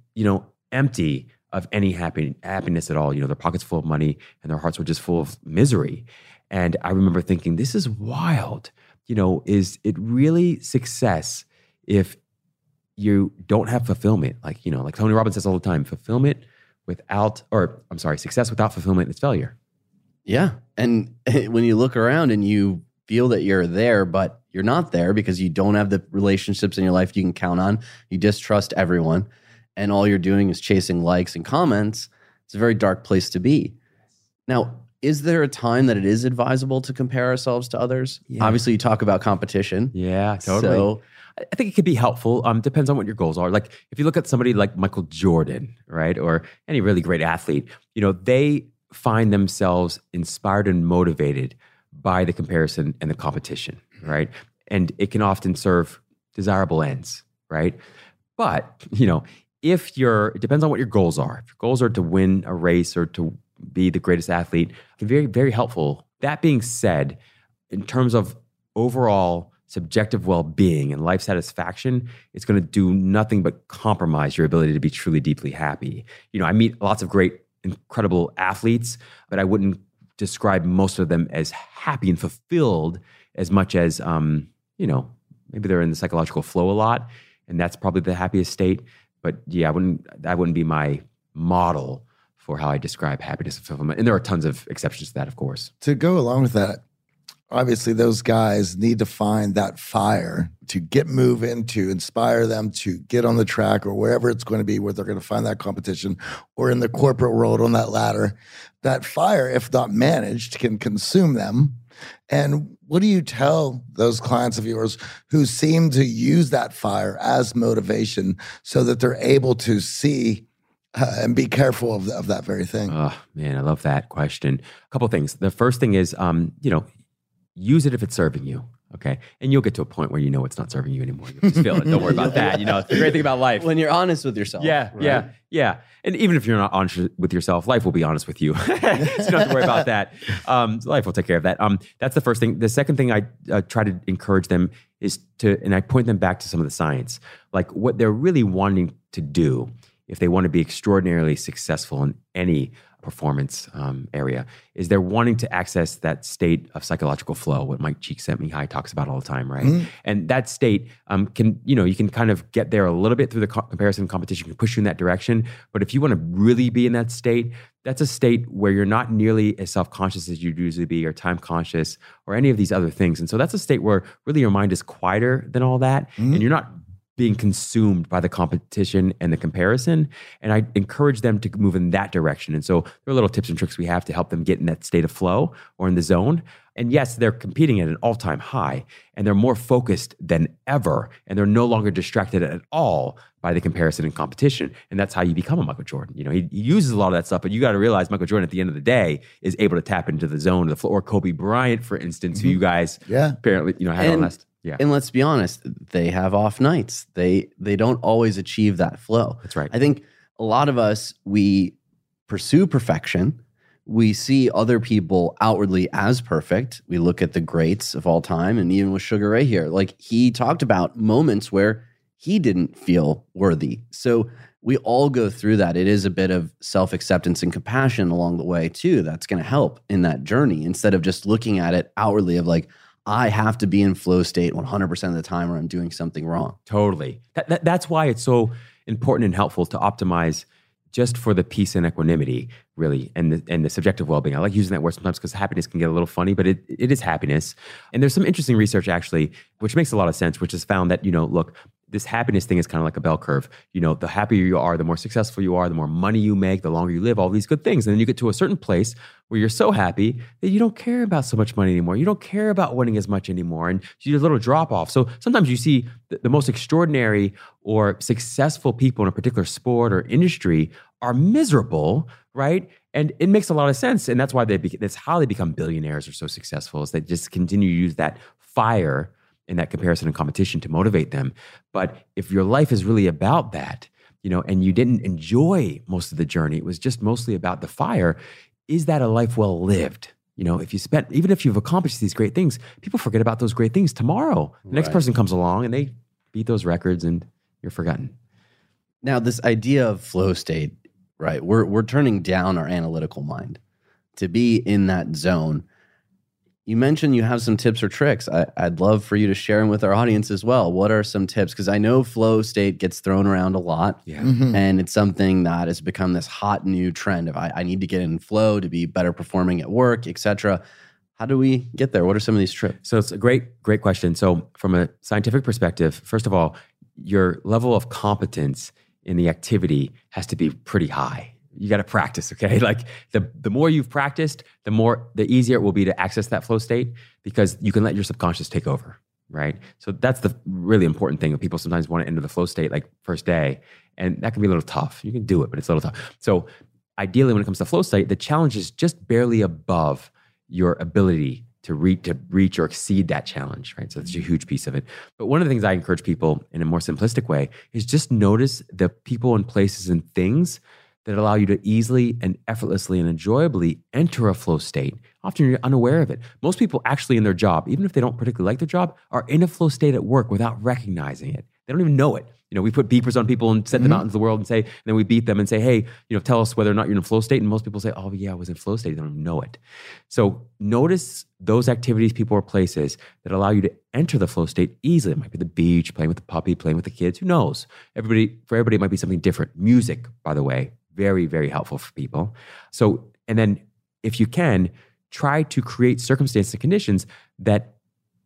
empty of any happiness at all. Their pockets full of money and their hearts were just full of misery. And I remember thinking, this is wild. Is it really success if you don't have fulfillment? Like Tony Robbins says all the time, success without fulfillment is failure. Yeah. And when you look around and you feel that you're there, but you're not there because you don't have the relationships in your life you can count on, you distrust everyone, and all you're doing is chasing likes and comments, it's a very dark place to be. Now, Is there a time that it is advisable to compare ourselves to others? Yeah. Obviously, you talk about competition. Yeah, totally. So, I think it could be helpful. Depends on what your goals are. Like if you look at somebody like Michael Jordan, right, or any really great athlete, they find themselves inspired and motivated by the comparison and the competition, right? And it can often serve desirable ends, right? But, it depends on what your goals are. If your goals are to win a race or to be the greatest athlete, it can be very, very helpful. That being said, in terms of overall subjective well-being and life satisfaction, it's going to do nothing but compromise your ability to be truly deeply happy. I meet lots of great, incredible athletes, but I wouldn't describe most of them as happy and fulfilled as much as, maybe they're in the psychological flow a lot, and that's probably the happiest state. But yeah, that wouldn't be my model for how I describe happiness and fulfillment. And there are tons of exceptions to that, of course. To go along with that, obviously those guys need to find that fire to move into, inspire them to get on the track or wherever it's going to be where they're going to find that competition, or in the corporate world on that ladder. That fire, if not managed, can consume them. And what do you tell those clients of yours who seem to use that fire as motivation so that they're able to see and be careful of that very thing? Oh, man, I love that question. A couple of things. The first thing is, use it if it's serving you, okay? And you'll get to a point where it's not serving you anymore. You'll just feel it. Don't worry about that. It's the great thing about life. when you're honest with yourself. Yeah, right? yeah. And even if you're not honest with yourself, life will be honest with you. So you don't have to worry about that. Life will take care of that. That's the first thing. The second thing I try to encourage them is and I point them back to some of the science, like what they're really wanting to do if they want to be extraordinarily successful in any performance area, is they're wanting to access that state of psychological flow, what Mike Csikszentmihalyi talks about all the time, right? Mm-hmm. And that state can, you can kind of get there a little bit through the comparison and competition, can push you in that direction. But if you want to really be in that state, that's a state where you're not nearly as self-conscious as you'd usually be, or time conscious, or any of these other things. And so that's a state where really your mind is quieter than all that, and you're not being consumed by the competition and the comparison. And I encourage them to move in that direction. And so there are little tips and tricks we have to help them get in that state of flow or in the zone. And yes, they're competing at an all-time high, and they're more focused than ever, and they're no longer distracted at all by the comparison and competition. And that's how you become a Michael Jordan. He uses a lot of that stuff, but you got to realize Michael Jordan at the end of the day is able to tap into the zone, the flow, or Kobe Bryant, for instance, who you guys apparently had on last. Yeah. And let's be honest, they have off nights. They don't always achieve that flow. That's right. I think a lot of us, we pursue perfection. We see other people outwardly as perfect. We look at the greats of all time, and even with Sugar Ray here, like he talked about moments where he didn't feel worthy. So we all go through that. It is a bit of self-acceptance and compassion along the way too. That's going to help in that journey, instead of just looking at it outwardly of like, I have to be in flow state 100% of the time or I'm doing something wrong. Totally. That's why it's so important and helpful to optimize just for the peace and equanimity, really, and the subjective well-being. I like using that word sometimes because happiness can get a little funny, but it is happiness. And there's some interesting research actually, which makes a lot of sense, which has found that, look, this happiness thing is kind of like a bell curve. The happier you are, the more successful you are, the more money you make, the longer you live, all these good things. And then you get to a certain place where you're so happy that you don't care about so much money anymore. You don't care about winning as much anymore. And you do a little drop off. So sometimes you see the most extraordinary or successful people in a particular sport or industry are miserable, right? And it makes a lot of sense. And that's why that's how they become billionaires or so successful, is they just continue to use that fire in that comparison and competition to motivate them. But if your life is really about that, and you didn't enjoy most of the journey, it was just mostly about the fire, is that a life well lived? Even if you've accomplished these great things, people forget about those great things tomorrow. The next person comes along and they beat those records and you're forgotten. Now, this idea of flow state, right? We're turning down our analytical mind to be in that zone. You mentioned you have some tips or tricks. I'd love for you to share them with our audience as well. What are some tips? Because I know flow state gets thrown around a lot, and it's something that has become this hot new trend of I need to get in flow to be better performing at work, etc. How do we get there? What are some of these trips? So it's a great question. So from a scientific perspective, first of all, your level of competence in the activity has to be pretty high, you got to practice, okay? Like the more you've practiced, the easier it will be to access that flow state because you can let your subconscious take over, right? So that's the really important thing. People sometimes want to enter the flow state like first day, and that can be a little tough. You can do it, but it's a little tough. So ideally, when it comes to flow state, the challenge is just barely above your ability to reach or exceed that challenge, right? So that's a huge piece of it. But one of the things I encourage people in a more simplistic way is just notice the people and places and things that allow you to easily and effortlessly and enjoyably enter a flow state. Often you're unaware of it. Most people actually in their job, even if they don't particularly like their job, are in a flow state at work without recognizing it. They don't even know it. We put beepers on people and send them out into the world and then we beat them and say, hey, tell us whether or not you're in a flow state. And most people say, oh yeah, I was in flow state. They don't even know it. So notice those activities, people, or places that allow you to enter the flow state easily. It might be the beach, playing with the puppy, playing with the kids. Who knows? For everybody, it might be something different. Music, by the way, very, very helpful for people. So, and then if you can, try to create circumstances and conditions that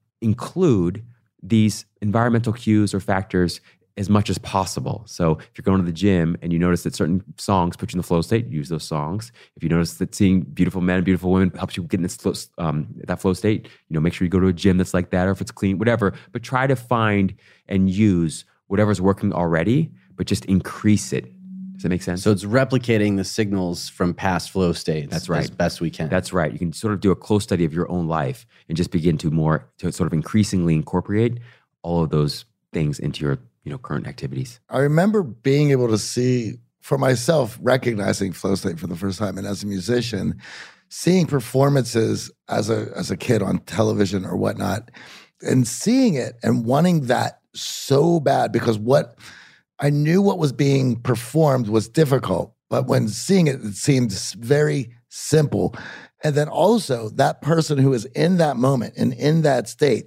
include these environmental cues or factors as much as possible. So if you're going to the gym and you notice that certain songs put you in the flow state, use those songs. If you notice that seeing beautiful men and beautiful women helps you get in that flow state, make sure you go to a gym that's like that, or if it's clean, whatever. But try to find and use whatever's working already, but just increase it. Does that make sense? So it's replicating the signals from past flow states. That's right. As best we can. That's right. You can sort of do a close study of your own life and just begin to sort of increasingly incorporate all of those things into your current activities. I remember being able to see for myself, recognizing flow state for the first time, and as a musician, seeing performances as a kid on television or whatnot, and seeing it and wanting that so bad because what I knew what was being performed was difficult, but when seeing it, it seemed very simple. And then also that person who is in that moment and in that state,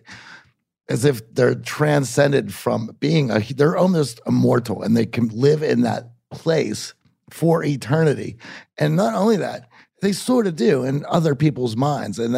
as if they're transcended from being they're almost immortal and they can live in that place for eternity. And not only that, they sort of do in other people's minds, and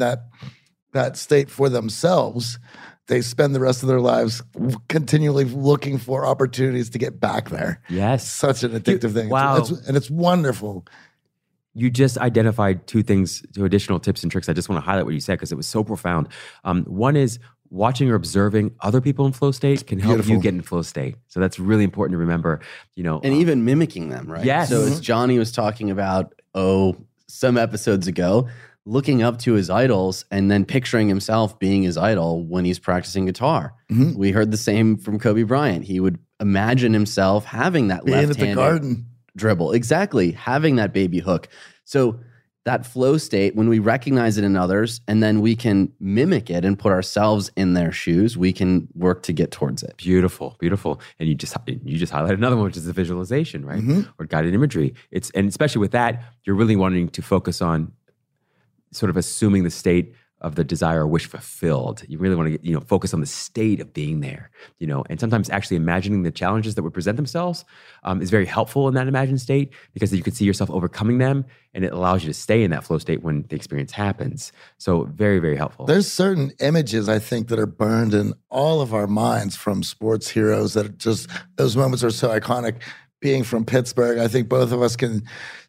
that state for themselves. They spend the rest of their lives continually looking for opportunities to get back there. Yes. Such an addictive thing. Wow. It's wonderful. You just identified two additional tips and tricks. I just want to highlight what you said because it was so profound. One is watching or observing other people in flow state can help you get in flow state. So that's really important to remember, And even mimicking them, right? Yes. So as Johnny was talking about, some episodes ago, looking up to his idols and then picturing himself being his idol when he's practicing guitar. Mm-hmm. We heard the same from Kobe Bryant. He would imagine himself having that being left-handed at the garden dribble. Exactly. Having that baby hook. So that flow state, when we recognize it in others and then we can mimic it and put ourselves in their shoes, we can work to get towards it. Beautiful, beautiful. And you just highlighted another one, which is the visualization, right? Mm-hmm. Or guided imagery. And especially with that, you're really wanting to focus on sort of assuming the state of the desire or wish fulfilled. You really want to focus on the state of being there, and sometimes actually imagining the challenges that would present themselves is very helpful in that imagined state because you can see yourself overcoming them and it allows you to stay in that flow state when the experience happens. So very, very helpful. There's certain images I think that are burned in all of our minds from sports heroes that are just, those moments are so iconic. Being from Pittsburgh, I think both of us can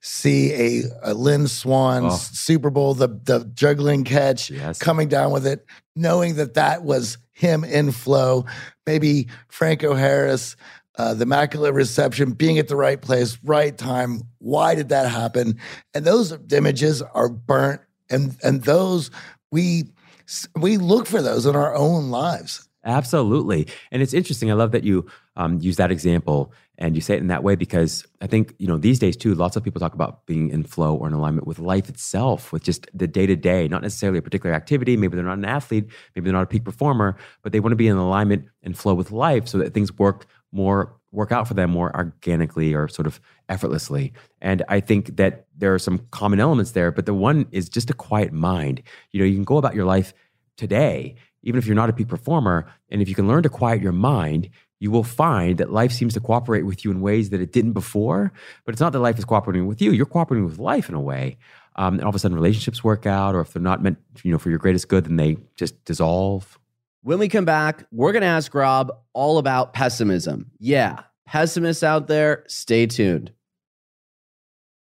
see a Lynn Swan's Super Bowl, the juggling catch, coming down with it, knowing that was him in flow. Maybe Franco Harris, the Immaculate Reception, being at the right place, right time. Why did that happen? And those images are burnt, and those we look for those in our own lives. Absolutely. And it's interesting. I love that you use that example and you say it in that way because I think, these days too, lots of people talk about being in flow or in alignment with life itself, with just the day-to-day, not necessarily a particular activity. Maybe they're not an athlete, maybe they're not a peak performer, but they want to be in alignment and flow with life so that things work out for them more organically or sort of effortlessly. And I think that there are some common elements there, but the one is just a quiet mind. You can go about your life today, even if you're not a peak performer, and if you can learn to quiet your mind, you will find that life seems to cooperate with you in ways that it didn't before. But it's not that life is cooperating with you. You're cooperating with life in a way. And all of a sudden relationships work out, or if they're not meant for your greatest good, then they just dissolve. When we come back, we're going to ask Rob all about pessimism. Yeah, pessimists out there, stay tuned.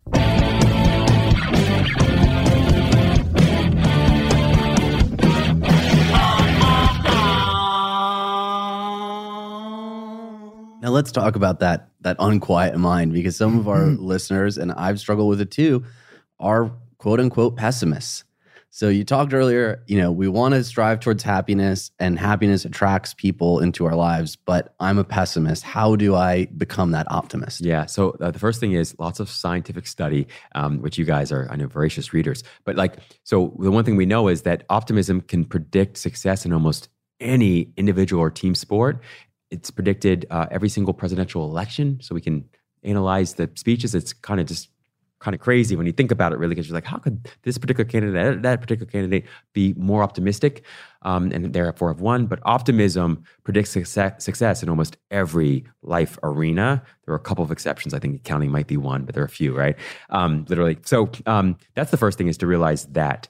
Now let's talk about that unquiet mind, because some of our listeners, and I've struggled with it too, are quote unquote pessimists. So you talked earlier, we want to strive towards happiness, and happiness attracts people into our lives, but I'm a pessimist. How do I become that optimist? Yeah. So the first thing is lots of scientific study, which you guys are, I know, voracious readers. But so the one thing we know is that optimism can predict success in almost any individual or team sport. It's predicted every single presidential election. So we can analyze the speeches. It's kind of crazy when you think about it, really, because you're like, how could this particular candidate, that particular candidate be more optimistic and therefore have won? But optimism predicts success in almost every life arena. There are a couple of exceptions. I think accounting might be one, but there are a few, right? Literally. So that's the first thing, is to realize that.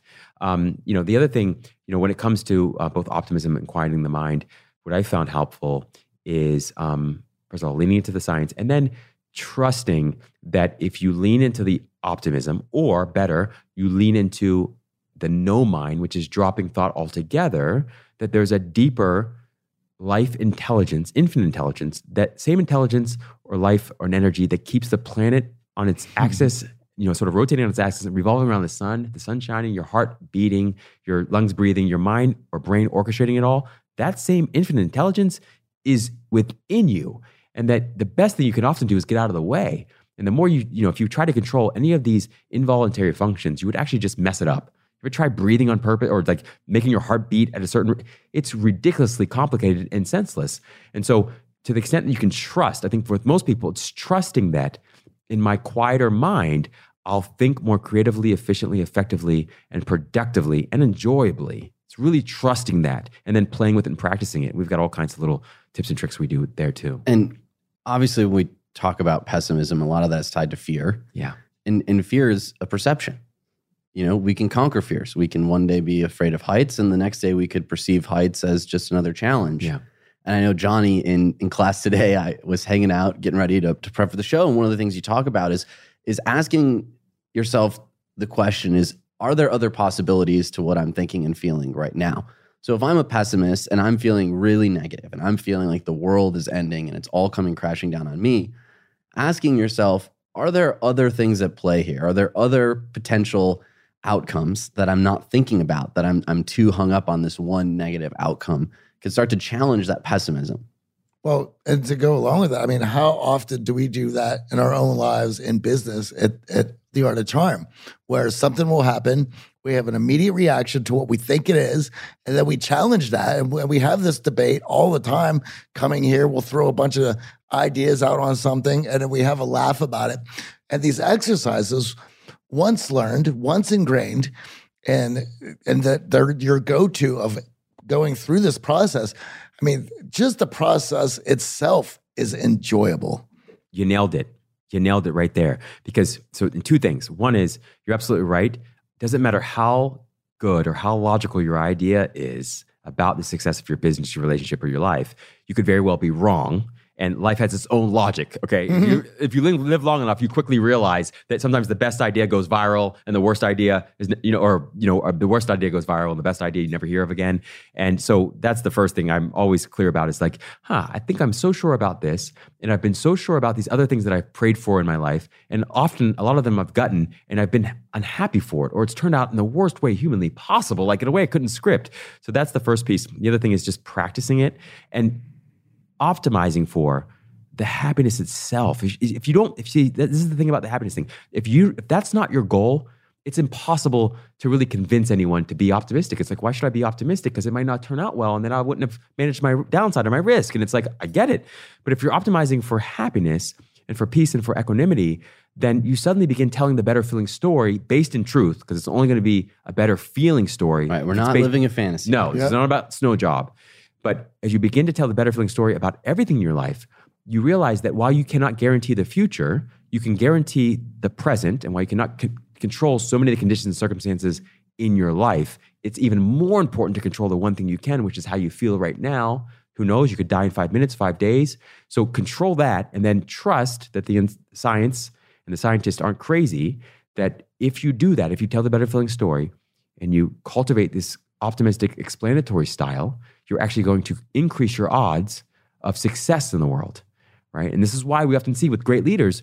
The other thing, when it comes to both optimism and quieting the mind, what I found helpful is, first of all, leaning into the science, and then trusting that if you lean into the optimism, or better, you lean into the no mind, which is dropping thought altogether, that there's a deeper life intelligence, infinite intelligence, that same intelligence or life or an energy that keeps the planet on its axis, sort of rotating on its axis and revolving around the sun shining, your heart beating, your lungs breathing, your mind or brain orchestrating it all. That same infinite intelligence is within you. And that the best thing you can often do is get out of the way. And the more if you try to control any of these involuntary functions, you would actually just mess it up. You ever try breathing on purpose, or making your heart beat at a certain, it's ridiculously complicated and senseless. And so to the extent that you can trust, I think with most people, it's trusting that in my quieter mind, I'll think more creatively, efficiently, effectively, and productively, and enjoyably. It's really trusting that, and then playing with it and practicing it. We've got all kinds of little tips and tricks we do there too. And obviously, when we talk about pessimism, a lot of that's tied to fear. Yeah. And fear is a perception. We can conquer fears. We can one day be afraid of heights, and the next day we could perceive heights as just another challenge. Yeah. And I know, Johnny, in class today, I was hanging out, getting ready to prep for the show, and one of the things you talk about is asking yourself the question is, are there other possibilities to what I'm thinking and feeling right now? So if I'm a pessimist and I'm feeling really negative and I'm feeling like the world is ending and it's all coming crashing down on me, asking yourself, are there other things at play here? Are there other potential outcomes that I'm not thinking about, that I'm too hung up on this one negative outcome, can start to challenge that pessimism? Well, and to go along with that, I mean, how often do we do that in our own lives, in business, at The Art of Charm, where something will happen, we have an immediate reaction to what we think it is, and then we challenge that. And we have this debate all the time. Coming here, we'll throw a bunch of ideas out on something, and then we have a laugh about it. And these exercises, once learned, once ingrained, and that they're your go-to of going through this process. I mean, just the process itself is enjoyable. You nailed it. You nailed it right there. Because, so two things. One is, you're absolutely right. Doesn't matter how good or how logical your idea is about the success of your business, your relationship, or your life, you could very well be wrong. And life has its own logic, okay? Mm-hmm. If you live long enough, you quickly realize that sometimes the best idea goes viral, and the worst idea is, or the worst idea goes viral, and the best idea you never hear of again. And so that's the first thing I'm always clear about. Is like, I think I'm so sure about this, and I've been so sure about these other things that I've prayed for in my life, and often a lot of them I've gotten, and I've been unhappy for it, or it's turned out in the worst way humanly possible, like in a way I couldn't script. So that's the first piece. The other thing is just practicing it and optimizing for the happiness itself. This is the thing about the happiness thing. If that's not your goal, it's impossible to really convince anyone to be optimistic. It's like, why should I be optimistic? Because it might not turn out well, and then I wouldn't have managed my downside or my risk. And it's like, I get it. But if you're optimizing for happiness and for peace and for equanimity, then you suddenly begin telling the better feeling story based in truth, because it's only going to be a better feeling story. Right, we're not living a fantasy. No, It's not about snow job. But as you begin to tell the better feeling story about everything in your life, you realize that while you cannot guarantee the future, you can guarantee the present. And while you cannot control so many of the conditions and circumstances in your life, it's even more important to control the one thing you can, which is how you feel right now. Who knows? You could die in 5 minutes, 5 days. So control that, and then trust that the science and the scientists aren't crazy, that if you do that, if you tell the better feeling story and you cultivate this optimistic explanatory style, you're actually going to increase your odds of success in the world, right? And this is why we often see with great leaders,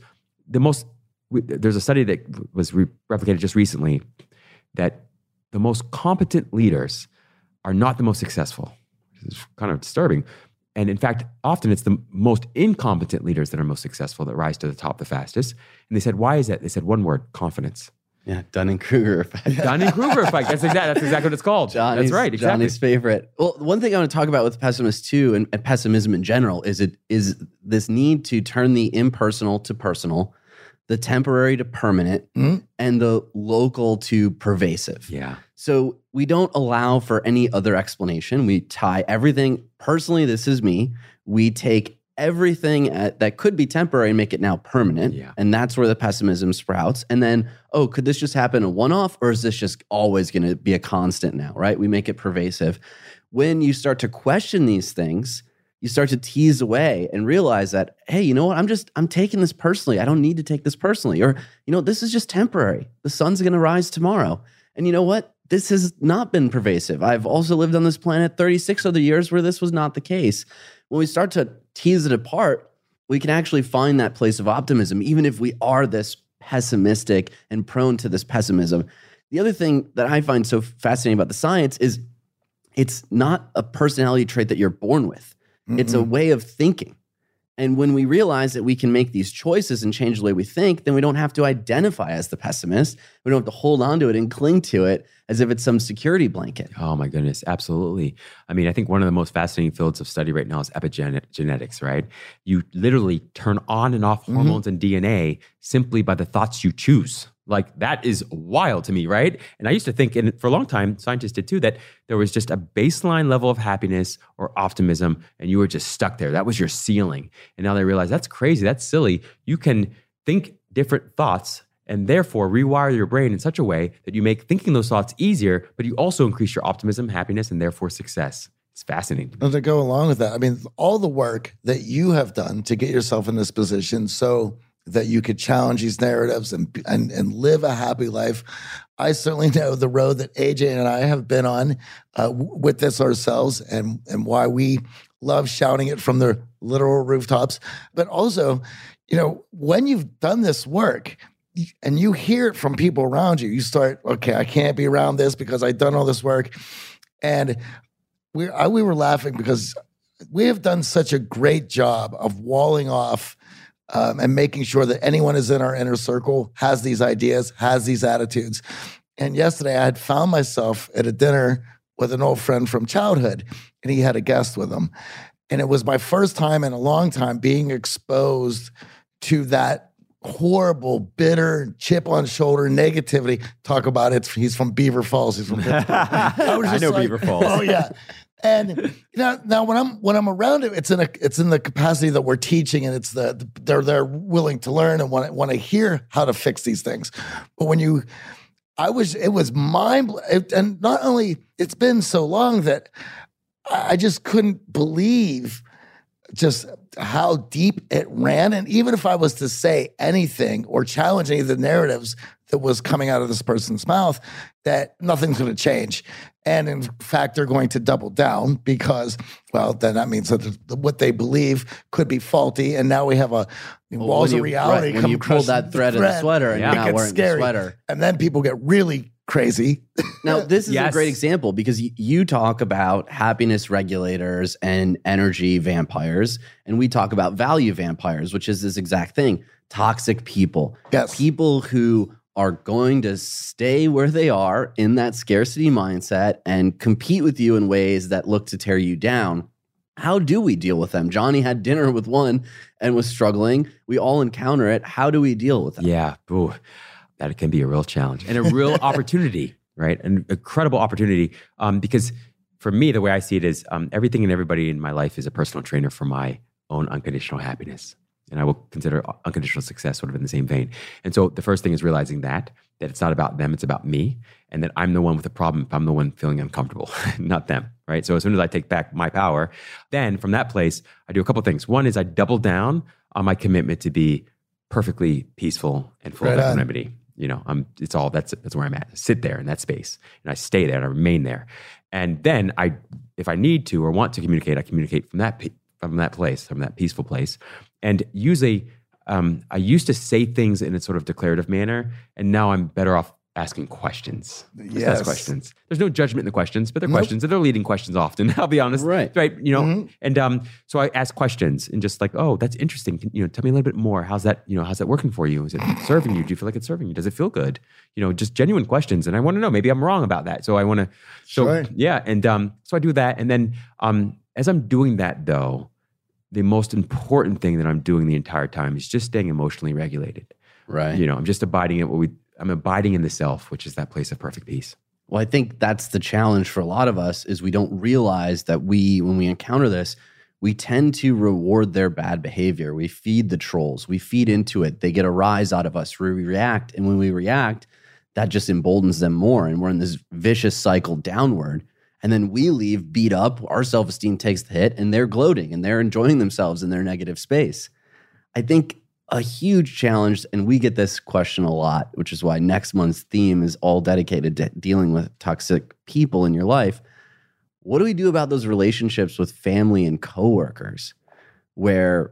there's a study that was replicated just recently that the most competent leaders are not the most successful. It's kind of disturbing. And in fact, often it's the most incompetent leaders that are most successful that rise to the top the fastest. And they said, why is that? They said one word, confidence. Yeah, Dunning-Kruger effect. Dunning-Kruger effect. That's exactly what it's called. That's right. Exactly. Johnny's favorite. Well, one thing I want to talk about with pessimists too, and pessimism in general, is this need to turn the impersonal to personal, the temporary to permanent, and the local to pervasive. Yeah. So we don't allow for any other explanation. We tie everything, personally, this is me. We take everything that could be temporary and make it now permanent. Yeah. And that's where the pessimism sprouts. And then, oh, could this just happen a one-off, or is this just always going to be a constant now, right? We make it pervasive. When you start to question these things, you start to tease away and realize that, hey, you know what? I'm taking this personally. I don't need to take this personally. Or, this is just temporary. The sun's going to rise tomorrow. And you know what? This has not been pervasive. I've also lived on this planet 36 other years where this was not the case. When we start to tease it apart, we can actually find that place of optimism, even if we are this pessimistic and prone to this pessimism. The other thing that I find so fascinating about the science is it's not a personality trait that you're born with. It's a way of thinking. And when we realize that we can make these choices and change the way we think, then we don't have to identify as the pessimist. We don't have to hold on to it and cling to it as if it's some security blanket. Oh my goodness, absolutely. I mean, I think one of the most fascinating fields of study right now is epigenetics, right? You literally turn on and off hormones and DNA simply by the thoughts you choose. Like, that is wild to me, right? And I used to think, and for a long time, scientists did too, that there was just a baseline level of happiness or optimism, and you were just stuck there. That was your ceiling. And now they realize that's crazy, that's silly. You can think different thoughts and therefore rewire your brain in such a way that you make thinking those thoughts easier, but you also increase your optimism, happiness, and therefore success. It's fascinating. And to go along with that, I mean, all the work that you have done to get yourself in this position so that you could challenge these narratives and live a happy life. I certainly know the road that AJ and I have been on with this ourselves, and why we love shouting it from the literal rooftops. But also, when you've done this work and you hear it from people around you, you start, okay, I can't be around this because I've done all this work. And we were laughing because we have done such a great job of walling off and making sure that anyone is in our inner circle has these ideas, has these attitudes. And yesterday I had found myself at a dinner with an old friend from childhood, and he had a guest with him. And it was my first time in a long time being exposed to that horrible, bitter, chip on shoulder negativity. Talk about it. He's from Beaver Falls. He's from Pittsburgh. I know Beaver Falls. Oh yeah. And now when I'm around it, it's in the capacity that we're teaching, and it's they're willing to learn and want to hear how to fix these things. But it was mind-blowing, and not only it's been so long that I just couldn't believe just how deep it ran. And even if I was to say anything or challenge any of the narratives that was coming out of this person's mouth, that nothing's going to change. And in fact, they're going to double down because, well, then that means that what they believe could be faulty. And now we have walls of reality. Right, when you pull that thread in the sweater and you're not wearing the sweater. And then people get really crazy. Now, this is a great example because you talk about happiness regulators and energy vampires, and we talk about value vampires, which is this exact thing. Toxic people. Yes. People who are going to stay where they are in that scarcity mindset and compete with you in ways that look to tear you down. How do we deal with them? Johnny had dinner with one and was struggling. We all encounter it. How do we deal with them? Yeah. Ooh, that can be a real challenge and a real opportunity, right? An incredible opportunity. Because for me, the way I see it is everything and everybody in my life is a personal trainer for my own unconditional happiness. And I will consider unconditional success sort of in the same vein. And so the first thing is realizing that it's not about them, it's about me, and that I'm the one with the problem if I'm the one feeling uncomfortable, not them, right? So as soon as I take back my power, then from that place, I do a couple of things. One is I double down on my commitment to be perfectly peaceful and full Right of on. equanimity. It's all that's where I'm at. I sit there in that space and I stay there and I remain there. And then if I need to or want to communicate, I communicate from that place, from that peaceful place. And usually, I used to say things in a sort of declarative manner, and now I'm better off asking questions. Just Yes. ask questions. There's no judgment in the questions, but they're questions, and they're leading questions often. I'll be honest, Right. And so I ask questions and just like, oh, that's interesting. Tell me a little bit more. How's that working for you? Is it serving you? Do you feel like it's serving you? Does it feel good? Just genuine questions, and I want to know. Maybe I'm wrong about that, so I want to. So Sure. yeah, and so I do that, and then as I'm doing that, though, the most important thing that I'm doing the entire time is just staying emotionally regulated. Right. I'm just abiding in I'm abiding in the self, which is that place of perfect peace. Well, I think that's the challenge for a lot of us is we don't realize that when we encounter this, we tend to reward their bad behavior. We feed the trolls. We feed into it. They get a rise out of us. We react. And when we react, that just emboldens them more. And we're in this vicious cycle downward. And then we leave beat up. Our self-esteem takes the hit and they're gloating and they're enjoying themselves in their negative space. I think a huge challenge, and we get this question a lot, which is why next month's theme is all dedicated to dealing with toxic people in your life. What do we do about those relationships with family and coworkers where,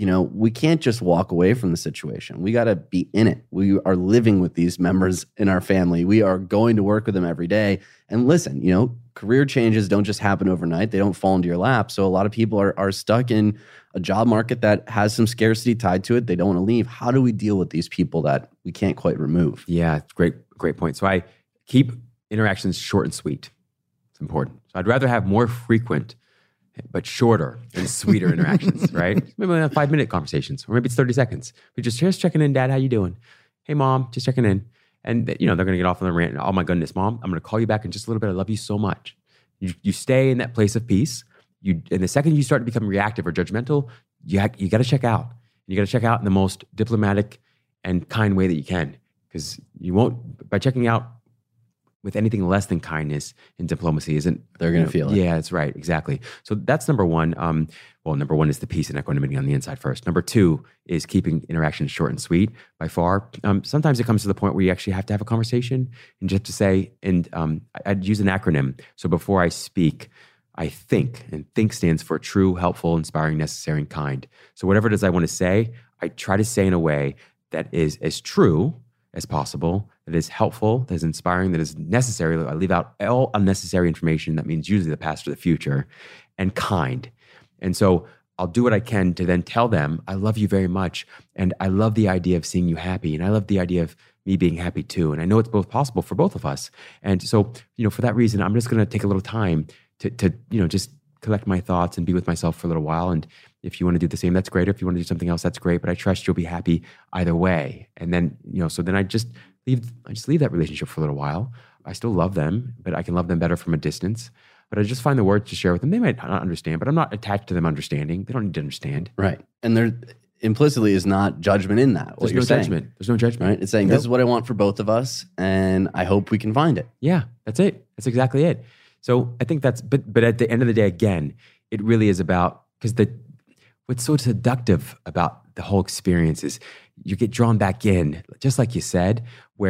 we can't just walk away from the situation. We got to be in it. We are living with these members in our family. We are going to work with them every day. And listen, career changes don't just happen overnight. They don't fall into your lap. So a lot of people are stuck in a job market that has some scarcity tied to it. They don't want to leave. How do we deal with these people that we can't quite remove? Yeah, it's great point. So I keep interactions short and sweet. It's important. So I'd rather have more frequent but shorter and sweeter interactions, right? Maybe 5-minute conversations, or maybe it's 30 seconds. We just checking in, Dad, how you doing? Hey, Mom, just checking in. And they're going to get off on the rant. Oh my goodness, Mom, I'm going to call you back in just a little bit. I love you so much. You stay in that place of peace. And the second you start to become reactive or judgmental, you got to check out. You got to check out in the most diplomatic and kind way that you can, because you won't, by checking out with anything less than kindness and diplomacy They're going to feel it. Yeah, that's right. Exactly. So that's number one. Number one is the peace and equanimity on the inside first. Number two is keeping interactions short and sweet by far. Sometimes it comes to the point where you actually have to have a conversation and just to say, I'd use an acronym. So before I speak, I think, and think stands for true, helpful, inspiring, necessary, and kind. So whatever it is I want to say, I try to say in a way that is as true as possible, that is helpful, that is inspiring, that is necessary. I leave out all unnecessary information. That means usually the past or the future, and kind. And so I'll do what I can to then tell them, I love you very much. And I love the idea of seeing you happy. And I love the idea of me being happy too. And I know it's both possible for both of us. And so, for that reason, I'm just going to take a little time to just collect my thoughts and be with myself for a little while. And if you want to do the same, that's great. Or if you want to do something else, that's great. But I trust you'll be happy either way. And then, so then I just leave that relationship for a little while. I still love them, but I can love them better from a distance. But I just find the words to share with them. They might not understand, but I'm not attached to them understanding. They don't need to understand. Right. And there implicitly is not judgment in that. There's no judgment. There's no judgment. Right? It's saying, this is what I want for both of us, and I hope we can find it. Yeah, that's it. That's exactly it. So I think but at the end of the day, again, it really is about, because what's so seductive about the whole experience is you get drawn back in, just like you said,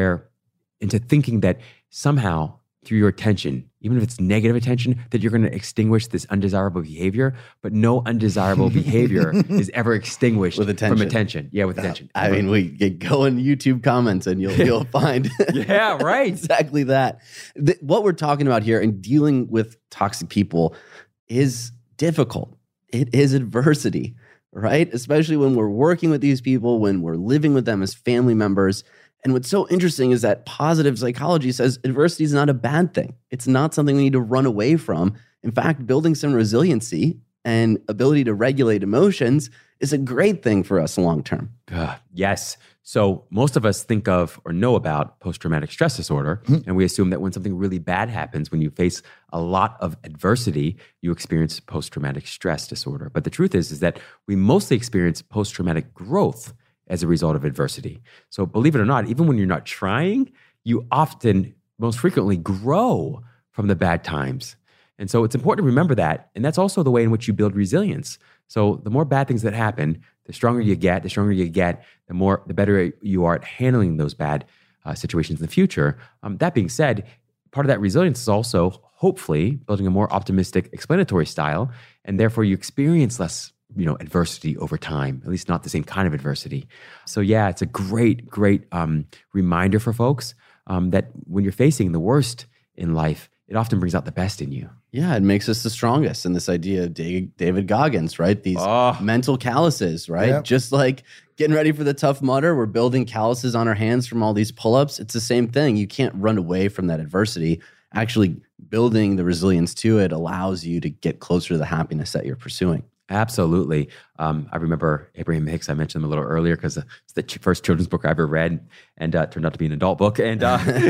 into thinking that somehow through your attention, even if it's negative attention, that you're going to extinguish this undesirable behavior, but no undesirable behavior is ever extinguished With attention. from attention. Yeah, with attention. I mean, we get go in YouTube comments and you'll find Yeah, right. exactly that. What we're talking about here and dealing with toxic people is difficult. It is adversity, right? Especially when we're working with these people, when we're living with them as family members. And what's so interesting is that positive psychology says adversity is not a bad thing. It's not something we need to run away from. In fact, building some resiliency and ability to regulate emotions is a great thing for us long term. Yes. So most of us think of or know about post-traumatic stress disorder, and we assume that when something really bad happens, when you face a lot of adversity, you experience post-traumatic stress disorder. But the truth is that we mostly experience post-traumatic growth as a result of adversity. So believe it or not, even when you're not trying, you often, most frequently, grow from the bad times. And so it's important to remember that. And that's also the way in which you build resilience. So the more bad things that happen, the stronger you get. The stronger you get, the better you are at handling those bad situations in the future. That being said, part of that resilience is also hopefully building a more optimistic explanatory style, and therefore you experience less, adversity over time, at least not the same kind of adversity. So yeah, it's a great reminder for folks that when you're facing the worst in life, it often brings out the best in you. Yeah, it makes us the strongest. And this idea of David Goggins, right? These mental calluses, right? Yep. Just like getting ready for the Tough Mudder, we're building calluses on our hands from all these pull-ups. It's the same thing. You can't run away from that adversity. Actually, building the resilience to it allows you to get closer to the happiness that you're pursuing. Absolutely. I remember Abraham Hicks. I mentioned him a little earlier because it's the first children's book I ever read, and turned out to be an adult book. And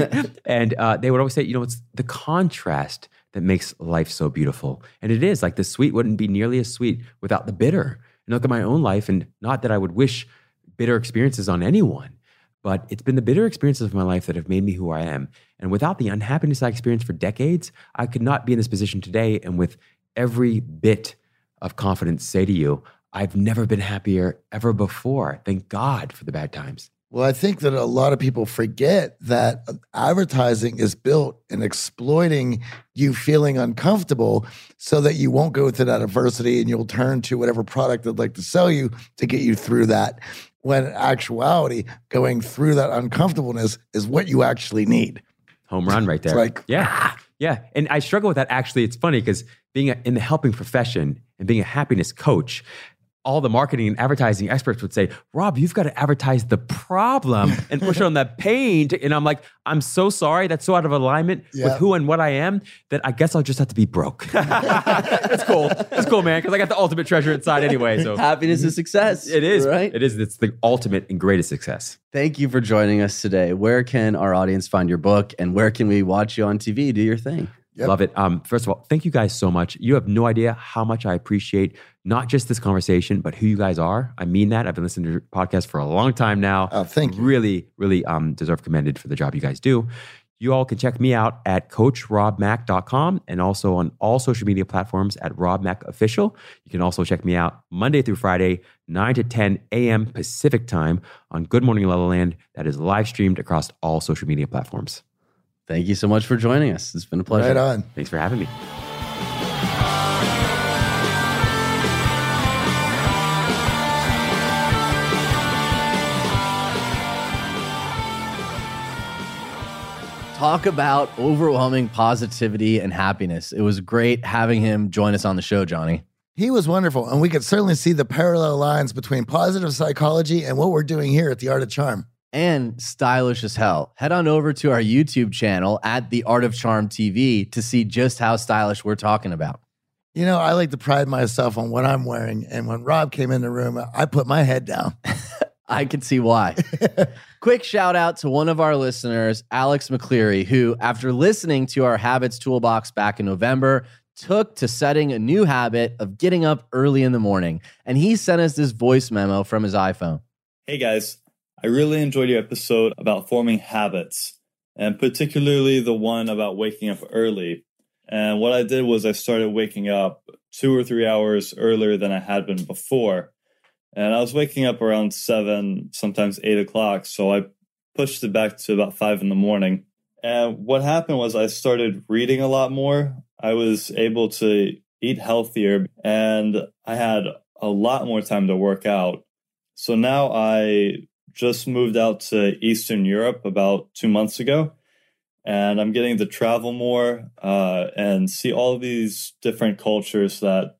and they would always say, it's the contrast that makes life so beautiful. And it is, like, the sweet wouldn't be nearly as sweet without the bitter. And look at my own life, and not that I would wish bitter experiences on anyone, but it's been the bitter experiences of my life that have made me who I am. And without the unhappiness I experienced for decades, I could not be in this position today. And with every bit of confidence, say to you, I've never been happier ever before. Thank God for the bad times. Well, I think that a lot of people forget that advertising is built in exploiting you feeling uncomfortable so that you won't go through that adversity and you'll turn to whatever product they'd like to sell you to get you through that. When in actuality, going through that uncomfortableness is what you actually need. Home run right there. It's like, yeah. And I struggle with that. Actually, it's funny because being in the helping profession and being a happiness coach, all the marketing and advertising experts would say, Rob, you've got to advertise the problem and push on the pain. And I'm like, I'm so sorry. That's so out of alignment with who and what I am that I guess I'll just have to be broke. It's cool. It's cool, man, because I got the ultimate treasure inside anyway. So Happiness is success. it is, right? It is. It's the ultimate and greatest success. Thank you for joining us today. Where can our audience find your book, and where can we watch you on TV do your thing? Yep. Love it. First of all, thank you guys so much. You have no idea how much I appreciate not just this conversation, but who you guys are. I mean that. I've been listening to your podcast for a long time now. Oh, thank you. Really, really deserve commended for the job you guys do. You all can check me out at coachrobmack.com and also on all social media platforms at Rob Mack Official. You can also check me out Monday through Friday, 9 to 10 a.m. Pacific time on Good Morning Levelland. That is live streamed across all social media platforms. Thank you so much for joining us. It's been a pleasure. Right on. Thanks for having me. Talk about overwhelming positivity and happiness. It was great having him join us on the show, Johnny. He was wonderful. And we could certainly see the parallel lines between positive psychology and what we're doing here at The Art of Charm. And stylish as hell. Head on over to our YouTube channel at The Art of Charm TV to see just how stylish we're talking about. I like to pride myself on what I'm wearing. And when Rob came in the room, I put my head down. I can see why. Quick shout out to one of our listeners, Alex McCleary, who, after listening to our Habits Toolbox back in November, took to setting a new habit of getting up early in the morning. And he sent us this voice memo from his iPhone. Hey guys, I really enjoyed your episode about forming habits, and particularly the one about waking up early. And what I did was I started waking up 2 or 3 hours earlier than I had been before. And I was waking up around 7, sometimes 8 o'clock, so I pushed it back to about 5 in the morning. And what happened was I started reading a lot more. I was able to eat healthier, and I had a lot more time to work out. So now I just moved out to Eastern Europe about 2 months ago, and I'm getting to travel more and see all of these different cultures that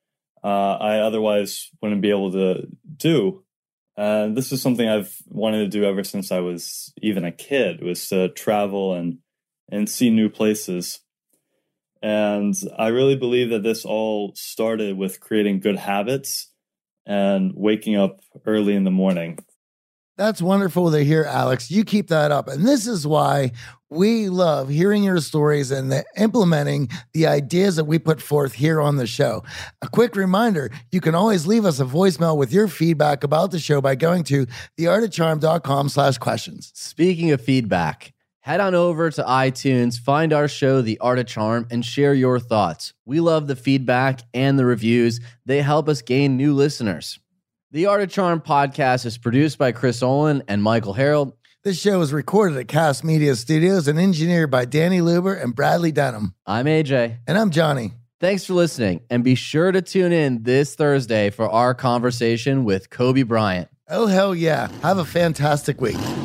I otherwise wouldn't be able to do. And this is something I've wanted to do ever since I was even a kid, was to travel and see new places. And I really believe that this all started with creating good habits and waking up early in the morning. That's wonderful to hear, Alex. You keep that up. And this is why we love hearing your stories and implementing the ideas that we put forth here on the show. A quick reminder, you can always leave us a voicemail with your feedback about the show by going to theartofcharm.com/questions. Speaking of feedback, Head on over to iTunes, find our show, The Art of Charm, and share your thoughts. We love the feedback and the reviews. They help us gain new listeners. The Art of Charm podcast is produced by Chris Olin and Michael Harold. This show is recorded at Cast Media Studios and engineered by Danny Luber and Bradley Denham. I'm AJ. And I'm Johnny. Thanks for listening, and be sure to tune in this Thursday for our conversation with Kobe Bryant. Oh, hell yeah. Have a fantastic week.